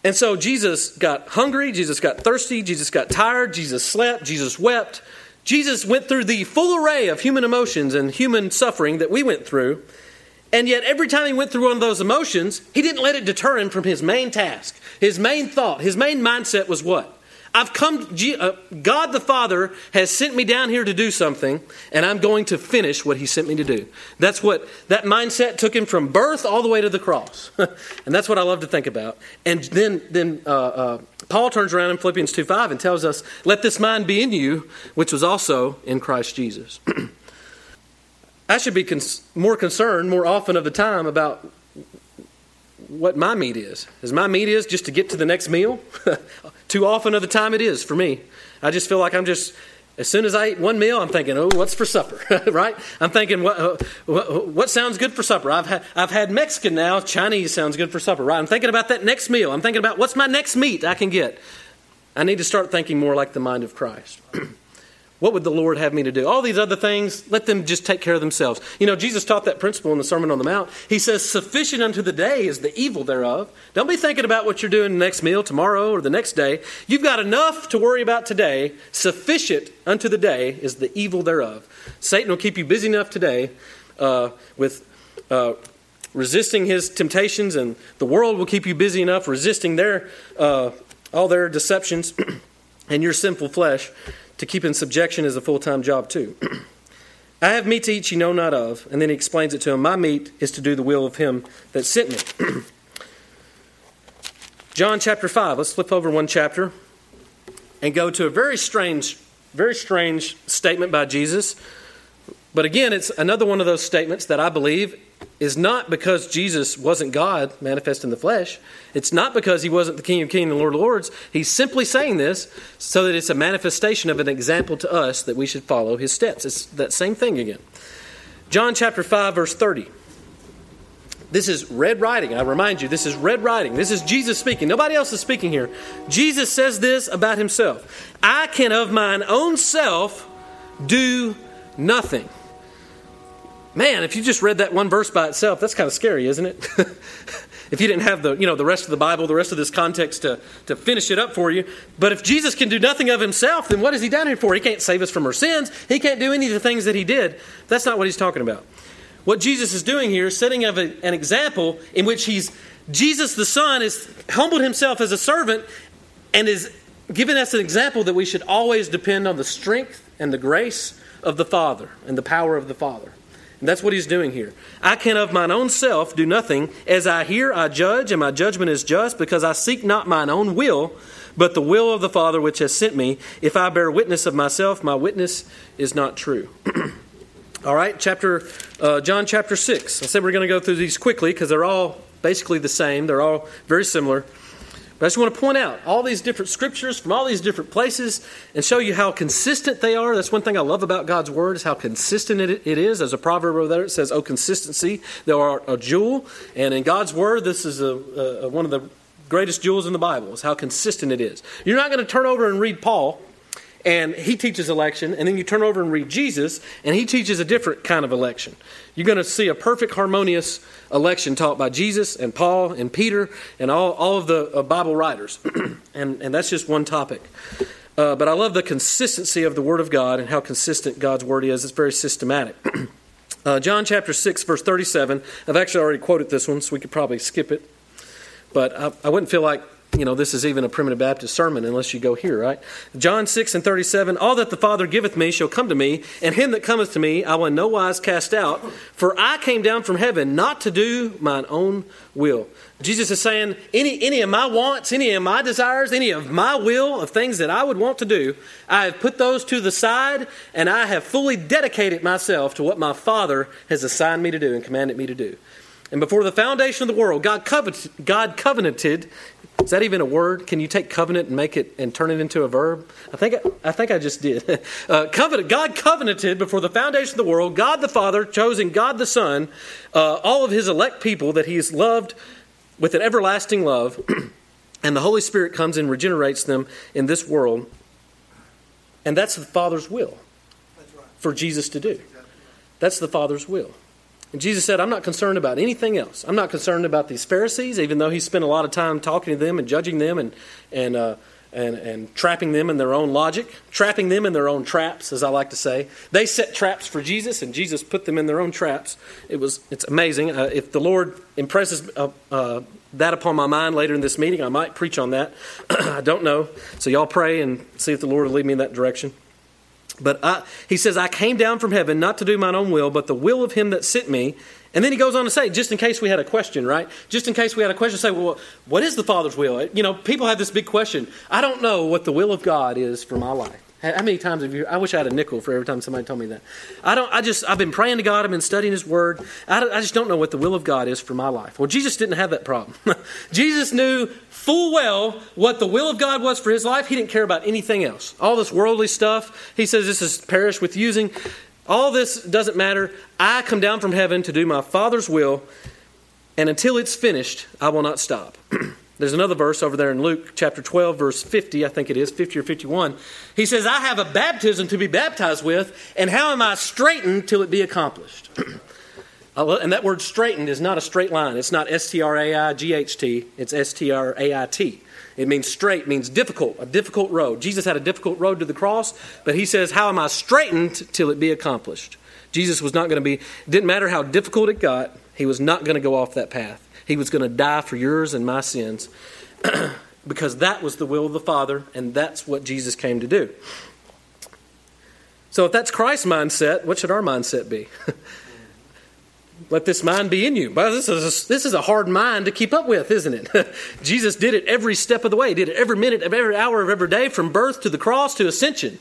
And so Jesus got hungry, Jesus got thirsty, Jesus got tired, Jesus slept, Jesus wept. Jesus went through the full array of human emotions and human suffering that we went through. And yet every time he went through one of those emotions, he didn't let it deter him from his main task. His main thought, his main mindset was what? God the Father has sent me down here to do something, and I'm going to finish what he sent me to do. That's what that mindset took him from birth all the way to the cross. And that's what I love to think about. And then Paul turns around in Philippians 2:5 and tells us, let this mind be in you, which was also in Christ Jesus. I should be more concerned more often of the time about what my meat is. As my meat is just to get to the next meal. Too often of the time it is for me. I just feel like as soon as I eat one meal, I'm thinking, oh, what's for supper, right? I'm thinking, what sounds good for supper? I've had Mexican now. Chinese sounds good for supper, right? I'm thinking about that next meal. I'm thinking about what's my next meat I can get. I need to start thinking more like the mind of Christ. What would the Lord have me to do? All these other things, let them just take care of themselves. You know, Jesus taught that principle in the Sermon on the Mount. He says, sufficient unto the day is the evil thereof. Don't be thinking about what you're doing the next meal, tomorrow, or the next day. You've got enough to worry about today. Sufficient unto the day is the evil thereof. Satan will keep you busy enough today with resisting his temptations, and the world will keep you busy enough resisting all their deceptions and your sinful flesh to keep in subjection is a full-time job too. I have meat to eat ye know not of. And then he explains it to him. My meat is to do the will of him that sent me. John chapter 5. Let's flip over one chapter and go to a very strange statement by Jesus. But again, it's another one of those statements that I believe is not because Jesus wasn't God manifest in the flesh. It's not because he wasn't the King of Kings and Lord of Lords. He's simply saying this so that it's a manifestation of an example to us that we should follow his steps. It's that same thing again. John chapter 5, verse 30. This is red writing. I remind you, this is red writing. This is Jesus speaking. Nobody else is speaking here. Jesus says this about himself. I can of mine own self do nothing. Man, if you just read that one verse by itself, that's kind of scary, isn't it? If you didn't have the rest of the Bible, the rest of this context to finish it up for you. But if Jesus can do nothing of himself, then what is he down here for? He can't save us from our sins. He can't do any of the things that he did. That's not what he's talking about. What Jesus is doing here is setting up an example in which Jesus the Son has humbled himself as a servant and is giving us an example that we should always depend on the strength and the grace of the Father and the power of the Father. And that's what he's doing here. I can of mine own self do nothing. As I hear, I judge, and my judgment is just, because I seek not mine own will, but the will of the Father which has sent me. If I bear witness of myself, my witness is not true. All right, John chapter 6. I said we're going to go through these quickly because they're all basically the same. They're all very similar. But I just want to point out all these different scriptures from all these different places and show you how consistent they are. That's one thing I love about God's Word is how consistent it is. There's a proverb over there that says, oh, consistency, thou art a jewel. And in God's Word, this is one of the greatest jewels in the Bible, is how consistent it is. You're not going to turn over and read Paul, and he teaches election, and then you turn over and read Jesus, and he teaches a different kind of election. You're going to see a perfect harmonious election taught by Jesus and Paul and Peter and all of the Bible writers. and that's just one topic. But I love the consistency of the Word of God and how consistent God's Word is. It's very systematic. John chapter 6, verse 37. I've actually already quoted this one, so we could probably skip it. But I wouldn't feel like this is even a primitive Baptist sermon unless you go here, right? John 6 and 37, all that the Father giveth me shall come to me, and him that cometh to me I will in no wise cast out. For I came down from heaven not to do mine own will. Jesus is saying, any of my wants, any of my desires, any of my will, of things that I would want to do, I have put those to the side, and I have fully dedicated myself to what my Father has assigned me to do and commanded me to do. And before the foundation of the world, God covenanted. Is that even a word? Can you take covenant and make it and turn it into a verb? I think I just did. God covenanted before the foundation of the world. God the Father, chosen God the Son, all of his elect people that he has loved with an everlasting love, and the Holy Spirit comes and regenerates them in this world. And that's the Father's will for Jesus to do. That's the Father's will. And Jesus said, I'm not concerned about anything else. I'm not concerned about these Pharisees, even though he spent a lot of time talking to them and judging them and trapping them in their own logic, trapping them in their own traps, as I like to say. They set traps for Jesus, and Jesus put them in their own traps. It's amazing. If the Lord impresses that upon my mind later in this meeting, I might preach on that. I don't know. So y'all pray and see if the Lord will lead me in that direction. But he says, I came down from heaven not to do mine own will, but the will of him that sent me. And then he goes on to say, just in case we had a question, right? Just in case we had a question, say, well, what is the Father's will? You know, people have this big question. I don't know what the will of God is for my life. How many times have you? I wish I had a nickel for every time somebody told me that. I've been praying to God. I've been studying His Word. I just don't know what the will of God is for my life. Well, Jesus didn't have that problem. Jesus knew full well what the will of God was for His life. He didn't care about anything else. All this worldly stuff, He says this is perish with using. All this doesn't matter. I come down from heaven to do my Father's will, and until it's finished, I will not stop. There's another verse over there in Luke chapter 12, verse 50, I think it is, 50 or 51. He says, I have a baptism to be baptized with, and how am I straitened till it be accomplished? And that word straightened is not a straight line. It's not S-T-R-A-I-G-H-T. It's S-T-R-A-I-T. It means straight, means difficult, a difficult road. Jesus had a difficult road to the cross, but He says, how am I straitened till it be accomplished? Jesus was not going to be, it didn't matter how difficult it got, He was not going to go off that path. He was going to die for yours and my sins because that was the will of the Father, and that's what Jesus came to do. So if that's Christ's mindset, what should our mindset be? Let this mind be in you. Well, this is a hard mind to keep up with, isn't it? Jesus did it every step of the way. He did it every minute of every hour of every day, from birth to the cross to ascension.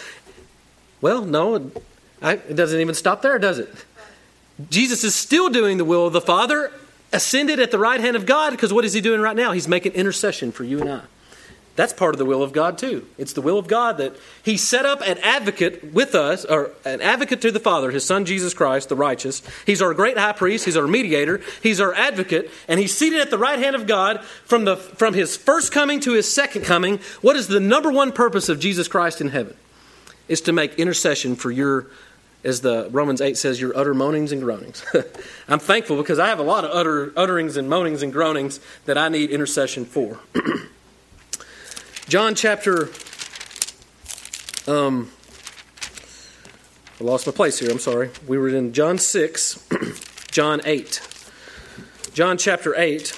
Well, no, it doesn't even stop there, does it? Jesus is still doing the will of the Father, ascended at the right hand of God, because what is He doing right now? He's making intercession for you and I. That's part of the will of God too. It's the will of God that He set up an advocate with us, or an advocate to the Father, His Son Jesus Christ, the righteous. He's our great high priest. He's our mediator. He's our advocate. And He's seated at the right hand of God from His first coming to His second coming. What is the number one purpose of Jesus Christ in heaven? It's to make intercession for your, as the Romans 8 says, your utter moanings and groanings. I'm thankful because I have a lot of utterings and moanings and groanings that I need intercession for. John chapter, I lost my place here, I'm sorry. We were in John 6, John 8. John chapter 8.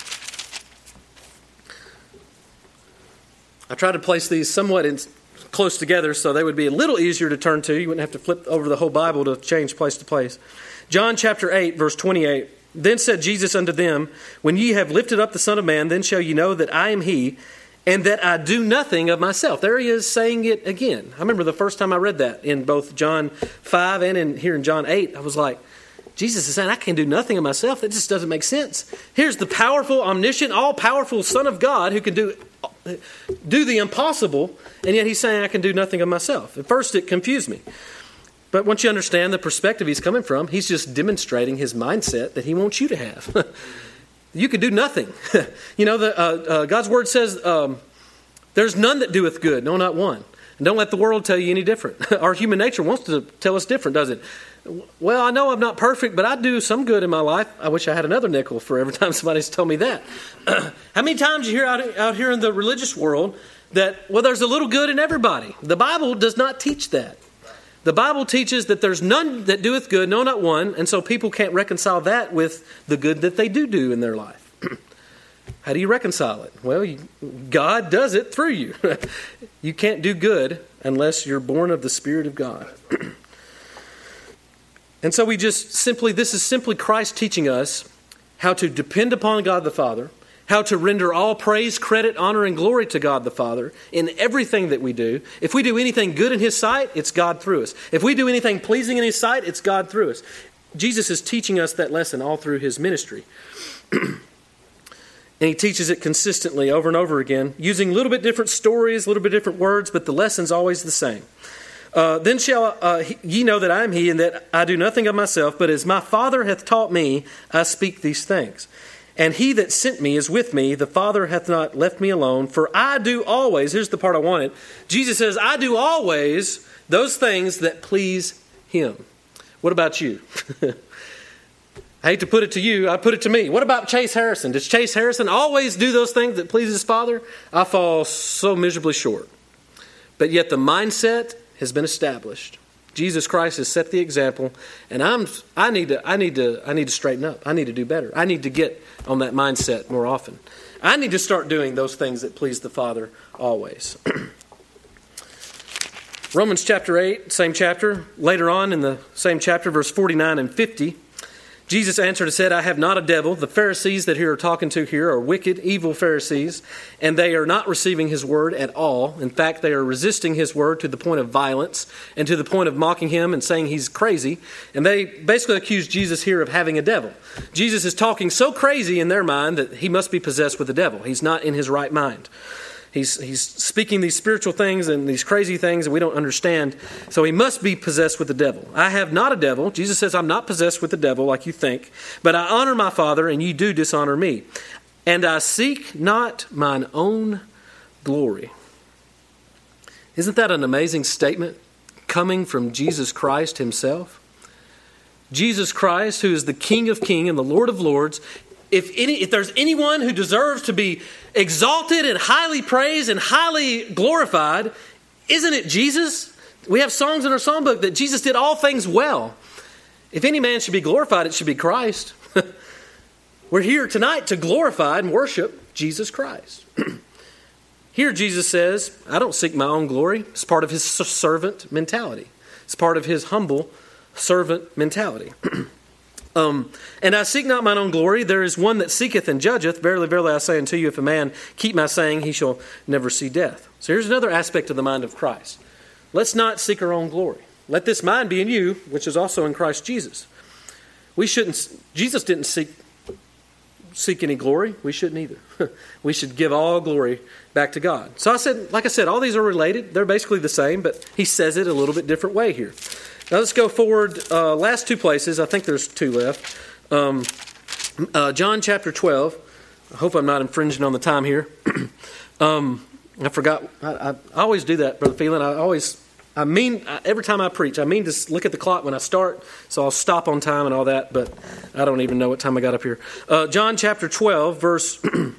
I tried to place these somewhat close together so they would be a little easier to turn to. You wouldn't have to flip over the whole Bible to change place to place. John chapter 8, verse 28. Then said Jesus unto them, When ye have lifted up the Son of Man, then shall ye know that I am He, and that I do nothing of myself. There He is saying it again. I remember the first time I read that in both John 5 and here in John 8. I was like, Jesus is saying, I can do nothing of myself. That just doesn't make sense. Here's the powerful, omniscient, all-powerful Son of God who can do the impossible, and yet He's saying I can do nothing of myself. At first it confused me. But once you understand the perspective He's coming from, He's just demonstrating His mindset that He wants you to have. You could do nothing. You know, God's Word says, there's none that doeth good, no, not one. And don't let the world tell you any different. Our human nature wants to tell us different, doesn't it? Well, I know I'm not perfect, but I do some good in my life. I wish I had another nickel for every time somebody's told me that. How many times you hear out here in the religious world that, well, there's a little good in everybody? The Bible does not teach that. The Bible teaches that there's none that doeth good, no, not one, and so people can't reconcile that with the good that they do in their life. How do you reconcile it? Well, God does it through you. You can't do good unless you're born of the Spirit of God. And so this is simply Christ teaching us how to depend upon God the Father, how to render all praise, credit, honor, and glory to God the Father in everything that we do. If we do anything good in His sight, it's God through us. If we do anything pleasing in His sight, it's God through us. Jesus is teaching us that lesson all through His ministry. And He teaches it consistently over and over again, using a little bit different stories, a little bit different words, but the lesson's always the same. Then shall ye know that I am He, and that I do nothing of myself, but as my Father hath taught me, I speak these things. And He that sent me is with me. The Father hath not left me alone. For I do always, here's the part I wanted. Jesus says, I do always those things that please Him. What about you? I hate to put it to you, I put it to me. What about Chase Harrison? Does Chase Harrison always do those things that please his father? I fall so miserably short. But yet the mindset has been established. Jesus Christ has set the example, and I need to straighten up. I need to do better. I need to get on that mindset more often. I need to start doing those things that please the Father always. Romans chapter 8, same chapter. Later on in the same chapter, verse 49 and 50, Jesus answered and said, I have not a devil. The Pharisees that here are talking to here are wicked, evil Pharisees, and they are not receiving his word at all. In fact, they are resisting his word to the point of violence and to the point of mocking him and saying he's crazy. And they basically accuse Jesus here of having a devil. Jesus is talking so crazy in their mind that he must be possessed with the devil. He's not in his right mind. He's speaking these spiritual things and these crazy things that we don't understand. So he must be possessed with the devil. I have not a devil. Jesus says, I'm not possessed with the devil like you think, but I honor my Father and you do dishonor me. And I seek not mine own glory. Isn't that an amazing statement coming from Jesus Christ himself? Jesus Christ, who is the King of Kings and the Lord of Lords, if there's anyone who deserves to be exalted and highly praised and highly glorified, isn't it Jesus? We have songs in our songbook that Jesus did all things well. If any man should be glorified, it should be Christ. We're here tonight to glorify and worship Jesus Christ. Here Jesus says, I don't seek my own glory. It's part of his servant mentality. It's part of his humble servant mentality. And I seek not mine own glory. There is one that seeketh and judgeth. Verily, verily, I say unto you, if a man keep my saying, he shall never see death. So here's another aspect of the mind of Christ. Let's not seek our own glory. Let this mind be in you, which is also in Christ Jesus. Jesus didn't seek any glory. We shouldn't either. We should give all glory back to God. So like I said, all these are related. They're basically the same, but he says it a little bit different way here. Now let's go forward. Last two places. I think there's two left. John chapter 12. I hope I'm not infringing on the time here. I forgot. I always do that, Brother Phelan. Every time I preach, I mean to look at the clock when I start, so I'll stop on time and all that, but I don't even know what time I got up here. John chapter 12, verse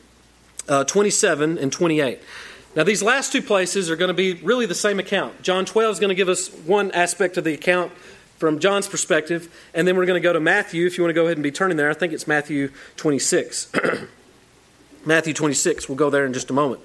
27 and 28. Now, these last two places are going to be really the same account. John 12 is going to give us one aspect of the account from John's perspective, and then we're going to go to Matthew. If you want to go ahead and be turning there, I think it's Matthew 26. Matthew 26, we'll go there in just a moment.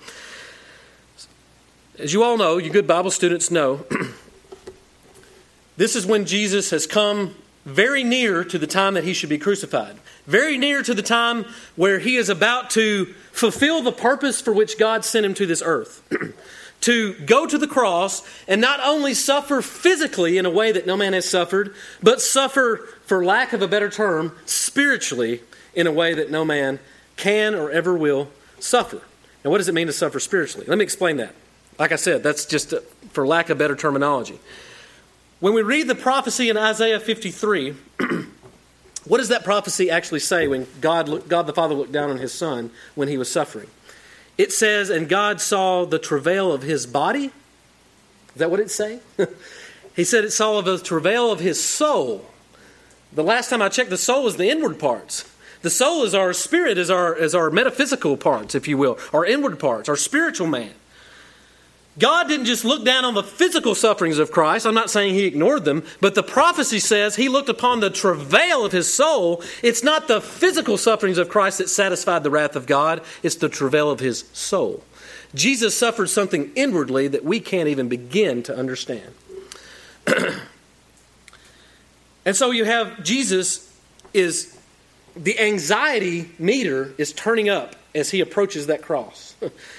As you all know, you good Bible students know, this is when Jesus has come very near to the time that he should be crucified. Very near to the time where he is about to fulfill the purpose for which God sent him to this earth. To go to the cross and not only suffer physically in a way that no man has suffered, but suffer, for lack of a better term, spiritually in a way that no man can or ever will suffer. Now, what does it mean to suffer spiritually? Let me explain that. Like I said, that's just for lack of better terminology. When we read the prophecy in Isaiah 53, what does that prophecy actually say when God the Father looked down on his Son when he was suffering? It says, and God saw the travail of his body. Is that what it's saying? He said it saw the travail of his soul. The last time I checked, the soul is the inward parts. The soul is our spirit, is our metaphysical parts, if you will, our inward parts, our spiritual man. God didn't just look down on the physical sufferings of Christ. I'm not saying he ignored them, but the prophecy says he looked upon the travail of his soul. It's not the physical sufferings of Christ that satisfied the wrath of God. It's the travail of his soul. Jesus suffered something inwardly that we can't even begin to understand. And so you have Jesus is, the anxiety meter is turning up as he approaches that cross.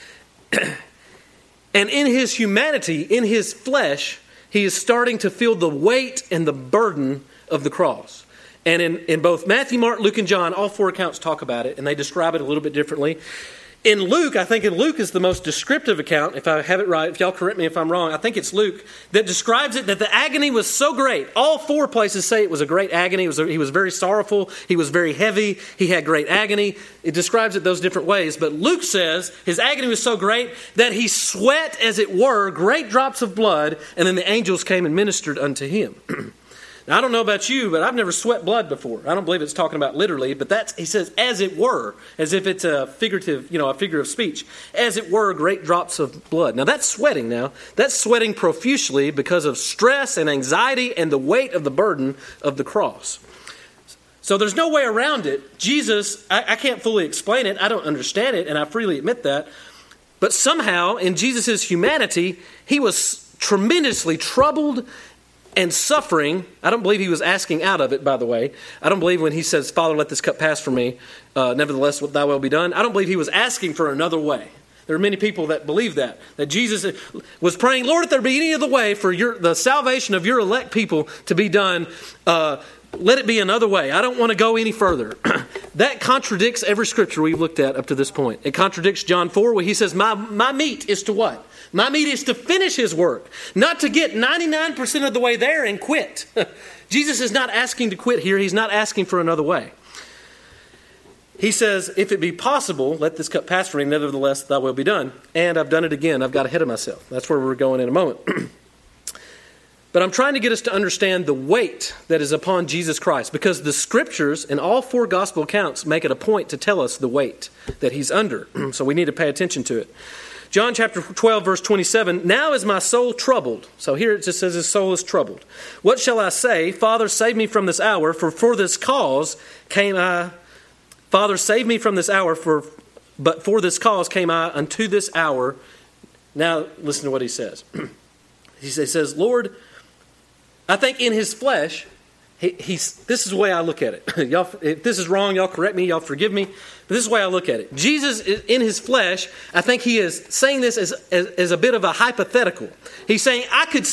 And in his humanity, in his flesh, he is starting to feel the weight and the burden of the cross. And in both Matthew, Mark, Luke, and John, all four accounts talk about it, and they describe it a little bit differently. In Luke, I think Luke is the most descriptive account, if I have it right. If y'all correct me if I'm wrong, I think it's Luke that describes it, that the agony was so great. All four places say it was a great agony. He was very sorrowful. He was very heavy. He had great agony. It describes it those different ways. But Luke says his agony was so great that he sweat, as it were, great drops of blood, and then the angels came and ministered unto him. Now, I don't know about you, but I've never sweat blood before. I don't believe it's talking about literally, but he says, as it were, as if it's a figurative, a figure of speech. As it were, great drops of blood. Now, that's sweating now. That's sweating profusely because of stress and anxiety and the weight of the burden of the cross. So there's no way around it. Jesus, I can't fully explain it. I don't understand it, and I freely admit that. But somehow, in Jesus' humanity, he was tremendously troubled and suffering. I don't believe he was asking out of it, by the way. I don't believe when he says, Father, let this cup pass from me, nevertheless, thy will be done. I don't believe he was asking for another way. There are many people that believe that Jesus was praying, Lord, if there be any other way for the salvation of your elect people to be done, let it be another way. I don't want to go any further. That contradicts every scripture we've looked at up to this point. It contradicts John 4 where he says, my meat is to what? My meat is to finish his work, not to get 99% of the way there and quit. Jesus is not asking to quit here. He's not asking for another way. He says, if it be possible, let this cup pass from me, nevertheless, thy will be done. And I've done it again. I've got ahead of myself. That's where we're going in a moment. But I'm trying to get us to understand the weight that is upon Jesus Christ, because the scriptures in all 4 gospel accounts make it a point to tell us the weight that he's under. So we need to pay attention to it. John chapter 12, verse 27, now is my soul troubled. So here it just says his soul is troubled. What shall I say? Father, save me from this hour, for this cause came I. Father, save me from this hour, but for this cause came I unto this hour. Now listen to what he says. He says, Lord, I think in his flesh, this is the way I look at it. Y'all, if this is wrong, y'all correct me, y'all forgive me. But this is the way I look at it. Jesus, in his flesh, I think he is saying this as a bit of a hypothetical. He's saying, I could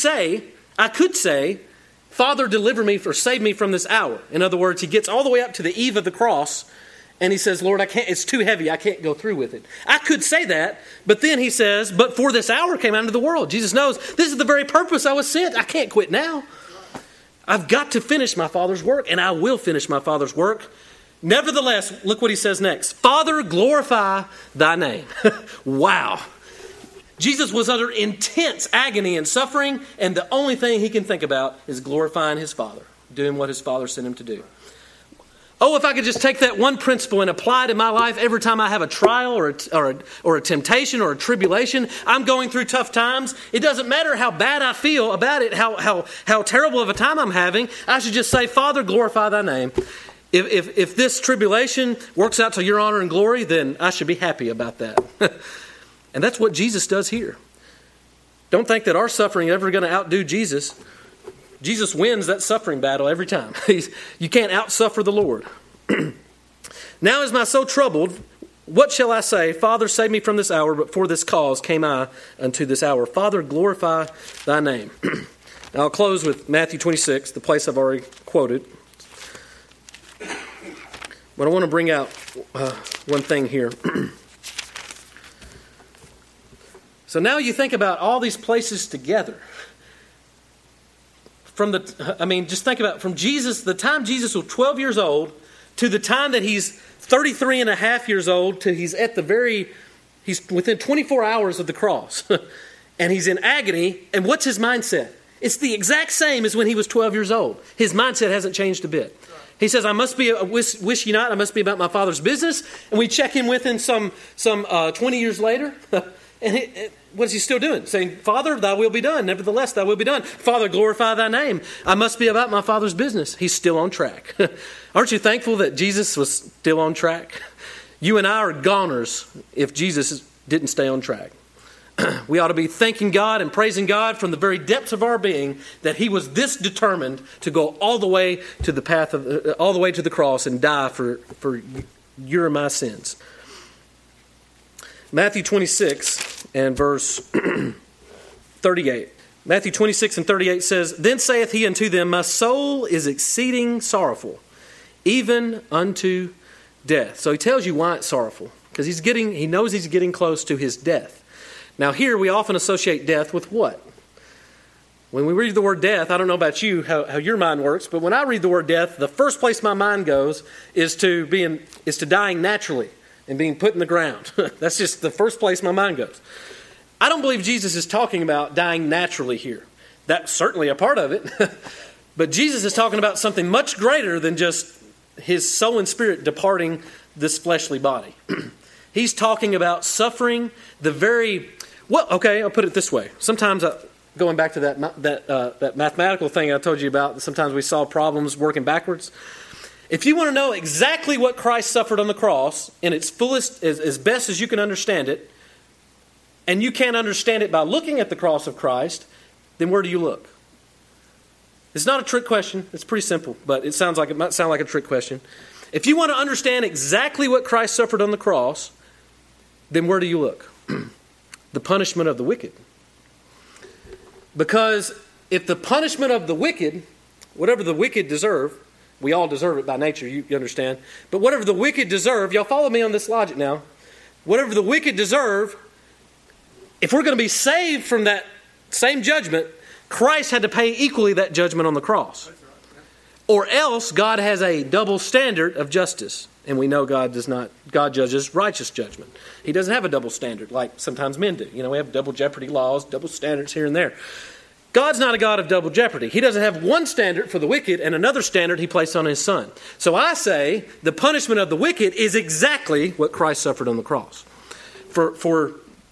say, Father, deliver me or save me from this hour. In other words, he gets all the way up to the eve of the cross, and he says, Lord, I can't. It's too heavy. I can't go through with it. I could say that, but then he says, but for this hour came out into the world. Jesus knows this is the very purpose I was sent. I can't quit now. I've got to finish my Father's work, and I will finish my Father's work. Nevertheless, look what he says next. Father, glorify thy name. Wow. Jesus was under intense agony and suffering, and the only thing he can think about is glorifying his Father, doing what his Father sent him to do. Oh, if I could just take that one principle and apply it in my life every time I have a trial or a temptation or a tribulation. I'm going through tough times. It doesn't matter how bad I feel about it, how terrible of a time I'm having. I should just say, Father, glorify thy name. If this tribulation works out to your honor and glory, then I should be happy about that. And that's what Jesus does here. Don't think that our suffering is ever going to outdo Jesus. Jesus wins that suffering battle every time. You can't outsuffer the Lord. Now is my soul troubled. What shall I say? Father, save me from this hour, but for this cause came I unto this hour. Father, glorify thy name. Now I'll close with Matthew 26, the place I've already quoted. But I want to bring out one thing here. So now you think about all these places together. Just think about from Jesus, the time Jesus was 12 years old to the time that he's 33 and a half years old to he's within 24 hours of the cross. And he's in agony. And what's his mindset? It's the exact same as when he was 12 years old. His mindset hasn't changed a bit. He says, I must be, wish ye not, I must be about my Father's business. And we check in with him some 20 years later. And what is he still doing? Saying, Father, thy will be done. Nevertheless, thy will be done. Father, glorify thy name. I must be about my Father's business. He's still on track. Aren't you thankful that Jesus was still on track? You and I are goners if Jesus didn't stay on track. We ought to be thanking God and praising God from the very depths of our being that he was this determined to go all the way to the path of, all the way to the cross and die for your and my sins. Matthew 26 and verse 38. Matthew 26 and 38 says, Then saith he unto them, My soul is exceeding sorrowful, even unto death. So he tells you why it's sorrowful. Because he knows he's getting close to his death. Now here we often associate death with what? When we read the word death, I don't know about you, how your mind works, but when I read the word death, the first place my mind goes is to dying naturally and being put in the ground. That's just the first place my mind goes. I don't believe Jesus is talking about dying naturally here. That's certainly a part of it. But Jesus is talking about something much greater than just his soul and spirit departing this fleshly body. He's talking about suffering okay, I'll put it this way. Sometimes, going back to that mathematical thing I told you about, sometimes we solve problems working backwards. If you want to know exactly what Christ suffered on the cross in its fullest, as best as you can understand it, and you can't understand it by looking at the cross of Christ, then where do you look? It's not a trick question. It's pretty simple, but it might sound like a trick question. If you want to understand exactly what Christ suffered on the cross, then where do you look? The punishment of the wicked. Because if the punishment of the wicked, whatever the wicked deserve, we all deserve it by nature, you understand. But whatever the wicked deserve, y'all follow me on this logic now. Whatever the wicked deserve, if we're going to be saved from that same judgment, Christ had to pay equally that judgment on the cross. Or else God has a double standard of justice. And we know God judges righteous judgment. He doesn't have a double standard like sometimes men do. We have double jeopardy laws, double standards here and there. God's not a God of double jeopardy. He doesn't have one standard for the wicked and another standard he placed on his son. So I say the punishment of the wicked is exactly what Christ suffered on the cross. For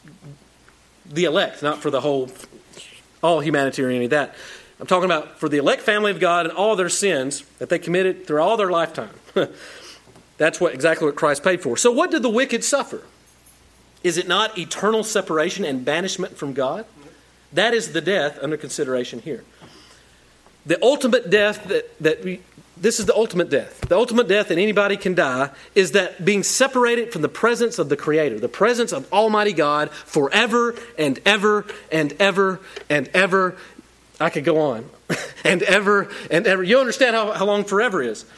the elect, not for all humanity or any of that. I'm talking about for the elect family of God and all their sins that they committed through all their lifetime. That's exactly what Christ paid for. So what did the wicked suffer? Is it not eternal separation and banishment from God? That is the death under consideration here. The ultimate death this is the ultimate death. The ultimate death that anybody can die is that being separated from the presence of the Creator, the presence of Almighty God forever and ever and ever and ever. I could go on. And ever and ever. You understand how long forever is.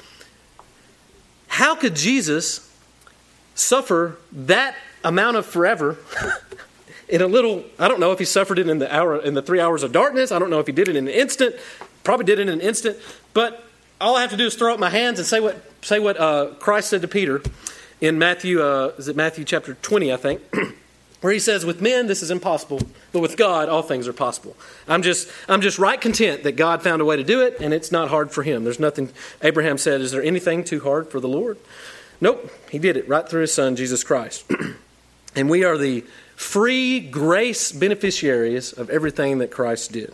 How could Jesus suffer that amount of forever in a little, I don't know if he suffered it in the 3 hours of darkness. I don't know if he did it in an instant. Probably did it in an instant. But all I have to do is throw up my hands and say what Christ said to Peter in Matthew, Matthew chapter 20, I think, where he says, with men this is impossible, but with God all things are possible. I'm just right content that God found a way to do it, and it's not hard for him. There's nothing, Abraham said, is there anything too hard for the Lord? Nope, he did it right through his son, Jesus Christ. And we are the free grace beneficiaries of everything that Christ did.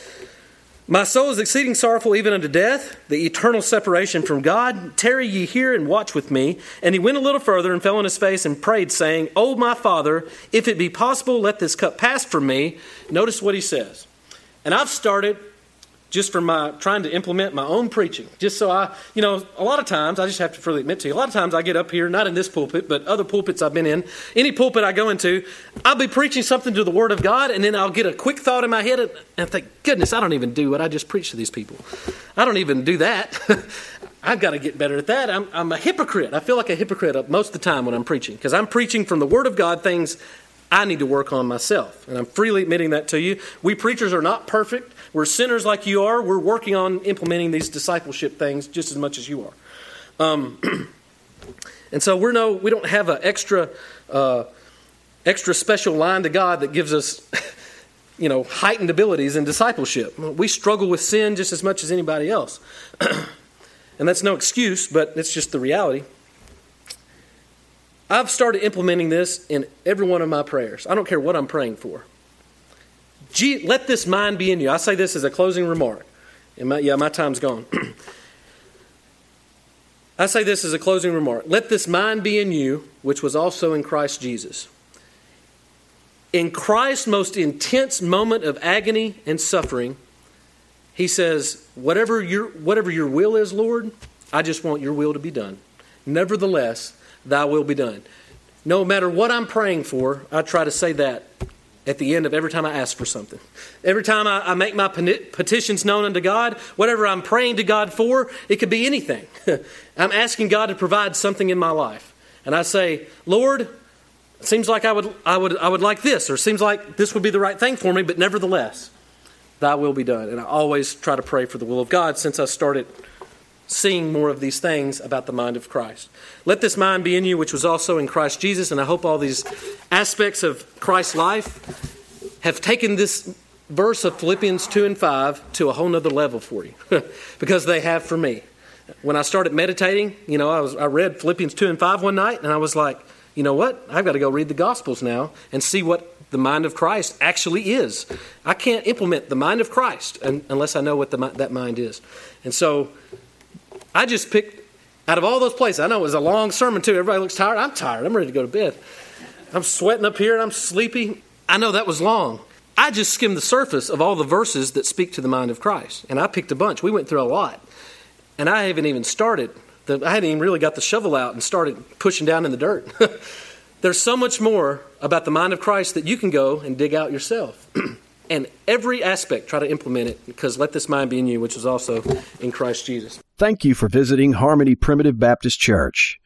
My soul is exceeding sorrowful even unto death, the eternal separation from God. Tarry ye here and watch with me. And he went a little further and fell on his face and prayed, saying, O my Father, if it be possible, let this cup pass from me. Notice what he says. And I've started just from trying to implement my own preaching. Just so a lot of times, I just have to freely admit to you, a lot of times I get up here, not in this pulpit, but other pulpits I've been in. Any pulpit I go into, I'll be preaching something to the Word of God, and then I'll get a quick thought in my head, and I think, goodness, I don't even do what I just preached to these people. I don't even do that. I've got to get better at that. I'm a hypocrite. I feel like a hypocrite most of the time when I'm preaching, because I'm preaching from the Word of God things I need to work on myself. And I'm freely admitting that to you. We preachers are not perfect. We're sinners like you are. We're working on implementing these discipleship things just as much as you are. And so we don't have an extra special line to God that gives us heightened abilities in discipleship. We struggle with sin just as much as anybody else. And that's no excuse, but it's just the reality. I've started implementing this in every one of my prayers. I don't care what I'm praying for. Let this mind be in you. I say this as a closing remark. My time's gone. I say this as a closing remark. Let this mind be in you, which was also in Christ Jesus. In Christ's most intense moment of agony and suffering, he says, whatever your will is, Lord, I just want your will to be done. Nevertheless, thy will be done. No matter what I'm praying for, I try to say that at the end of every time I ask for something. Every time I make my petitions known unto God, whatever I'm praying to God for, it could be anything. I'm asking God to provide something in my life. And I say, Lord, it seems like I would like this, or it seems like this would be the right thing for me, but nevertheless, thy will be done. And I always try to pray for the will of God since I started seeing more of these things about the mind of Christ. Let this mind be in you, which was also in Christ Jesus. And I hope all these aspects of Christ's life have taken this verse of Philippians 2 and 5 to a whole nother level for you because they have for me. When I started meditating, I read Philippians 2 and 5 one night, and I was like, you know what? I've got to go read the Gospels now and see what the mind of Christ actually is. I can't implement the mind of Christ unless I know what that mind is. And so I just picked, out of all those places, I know it was a long sermon too. Everybody looks tired. I'm tired. I'm ready to go to bed. I'm sweating up here and I'm sleepy. I know that was long. I just skimmed the surface of all the verses that speak to the mind of Christ. And I picked a bunch. We went through a lot. And I haven't even started. I hadn't even really got the shovel out and started pushing down in the dirt. There's so much more about the mind of Christ that you can go and dig out yourself. And every aspect, try to implement it, because let this mind be in you, which is also in Christ Jesus.
Thank you for visiting Harmony Primitive Baptist Church.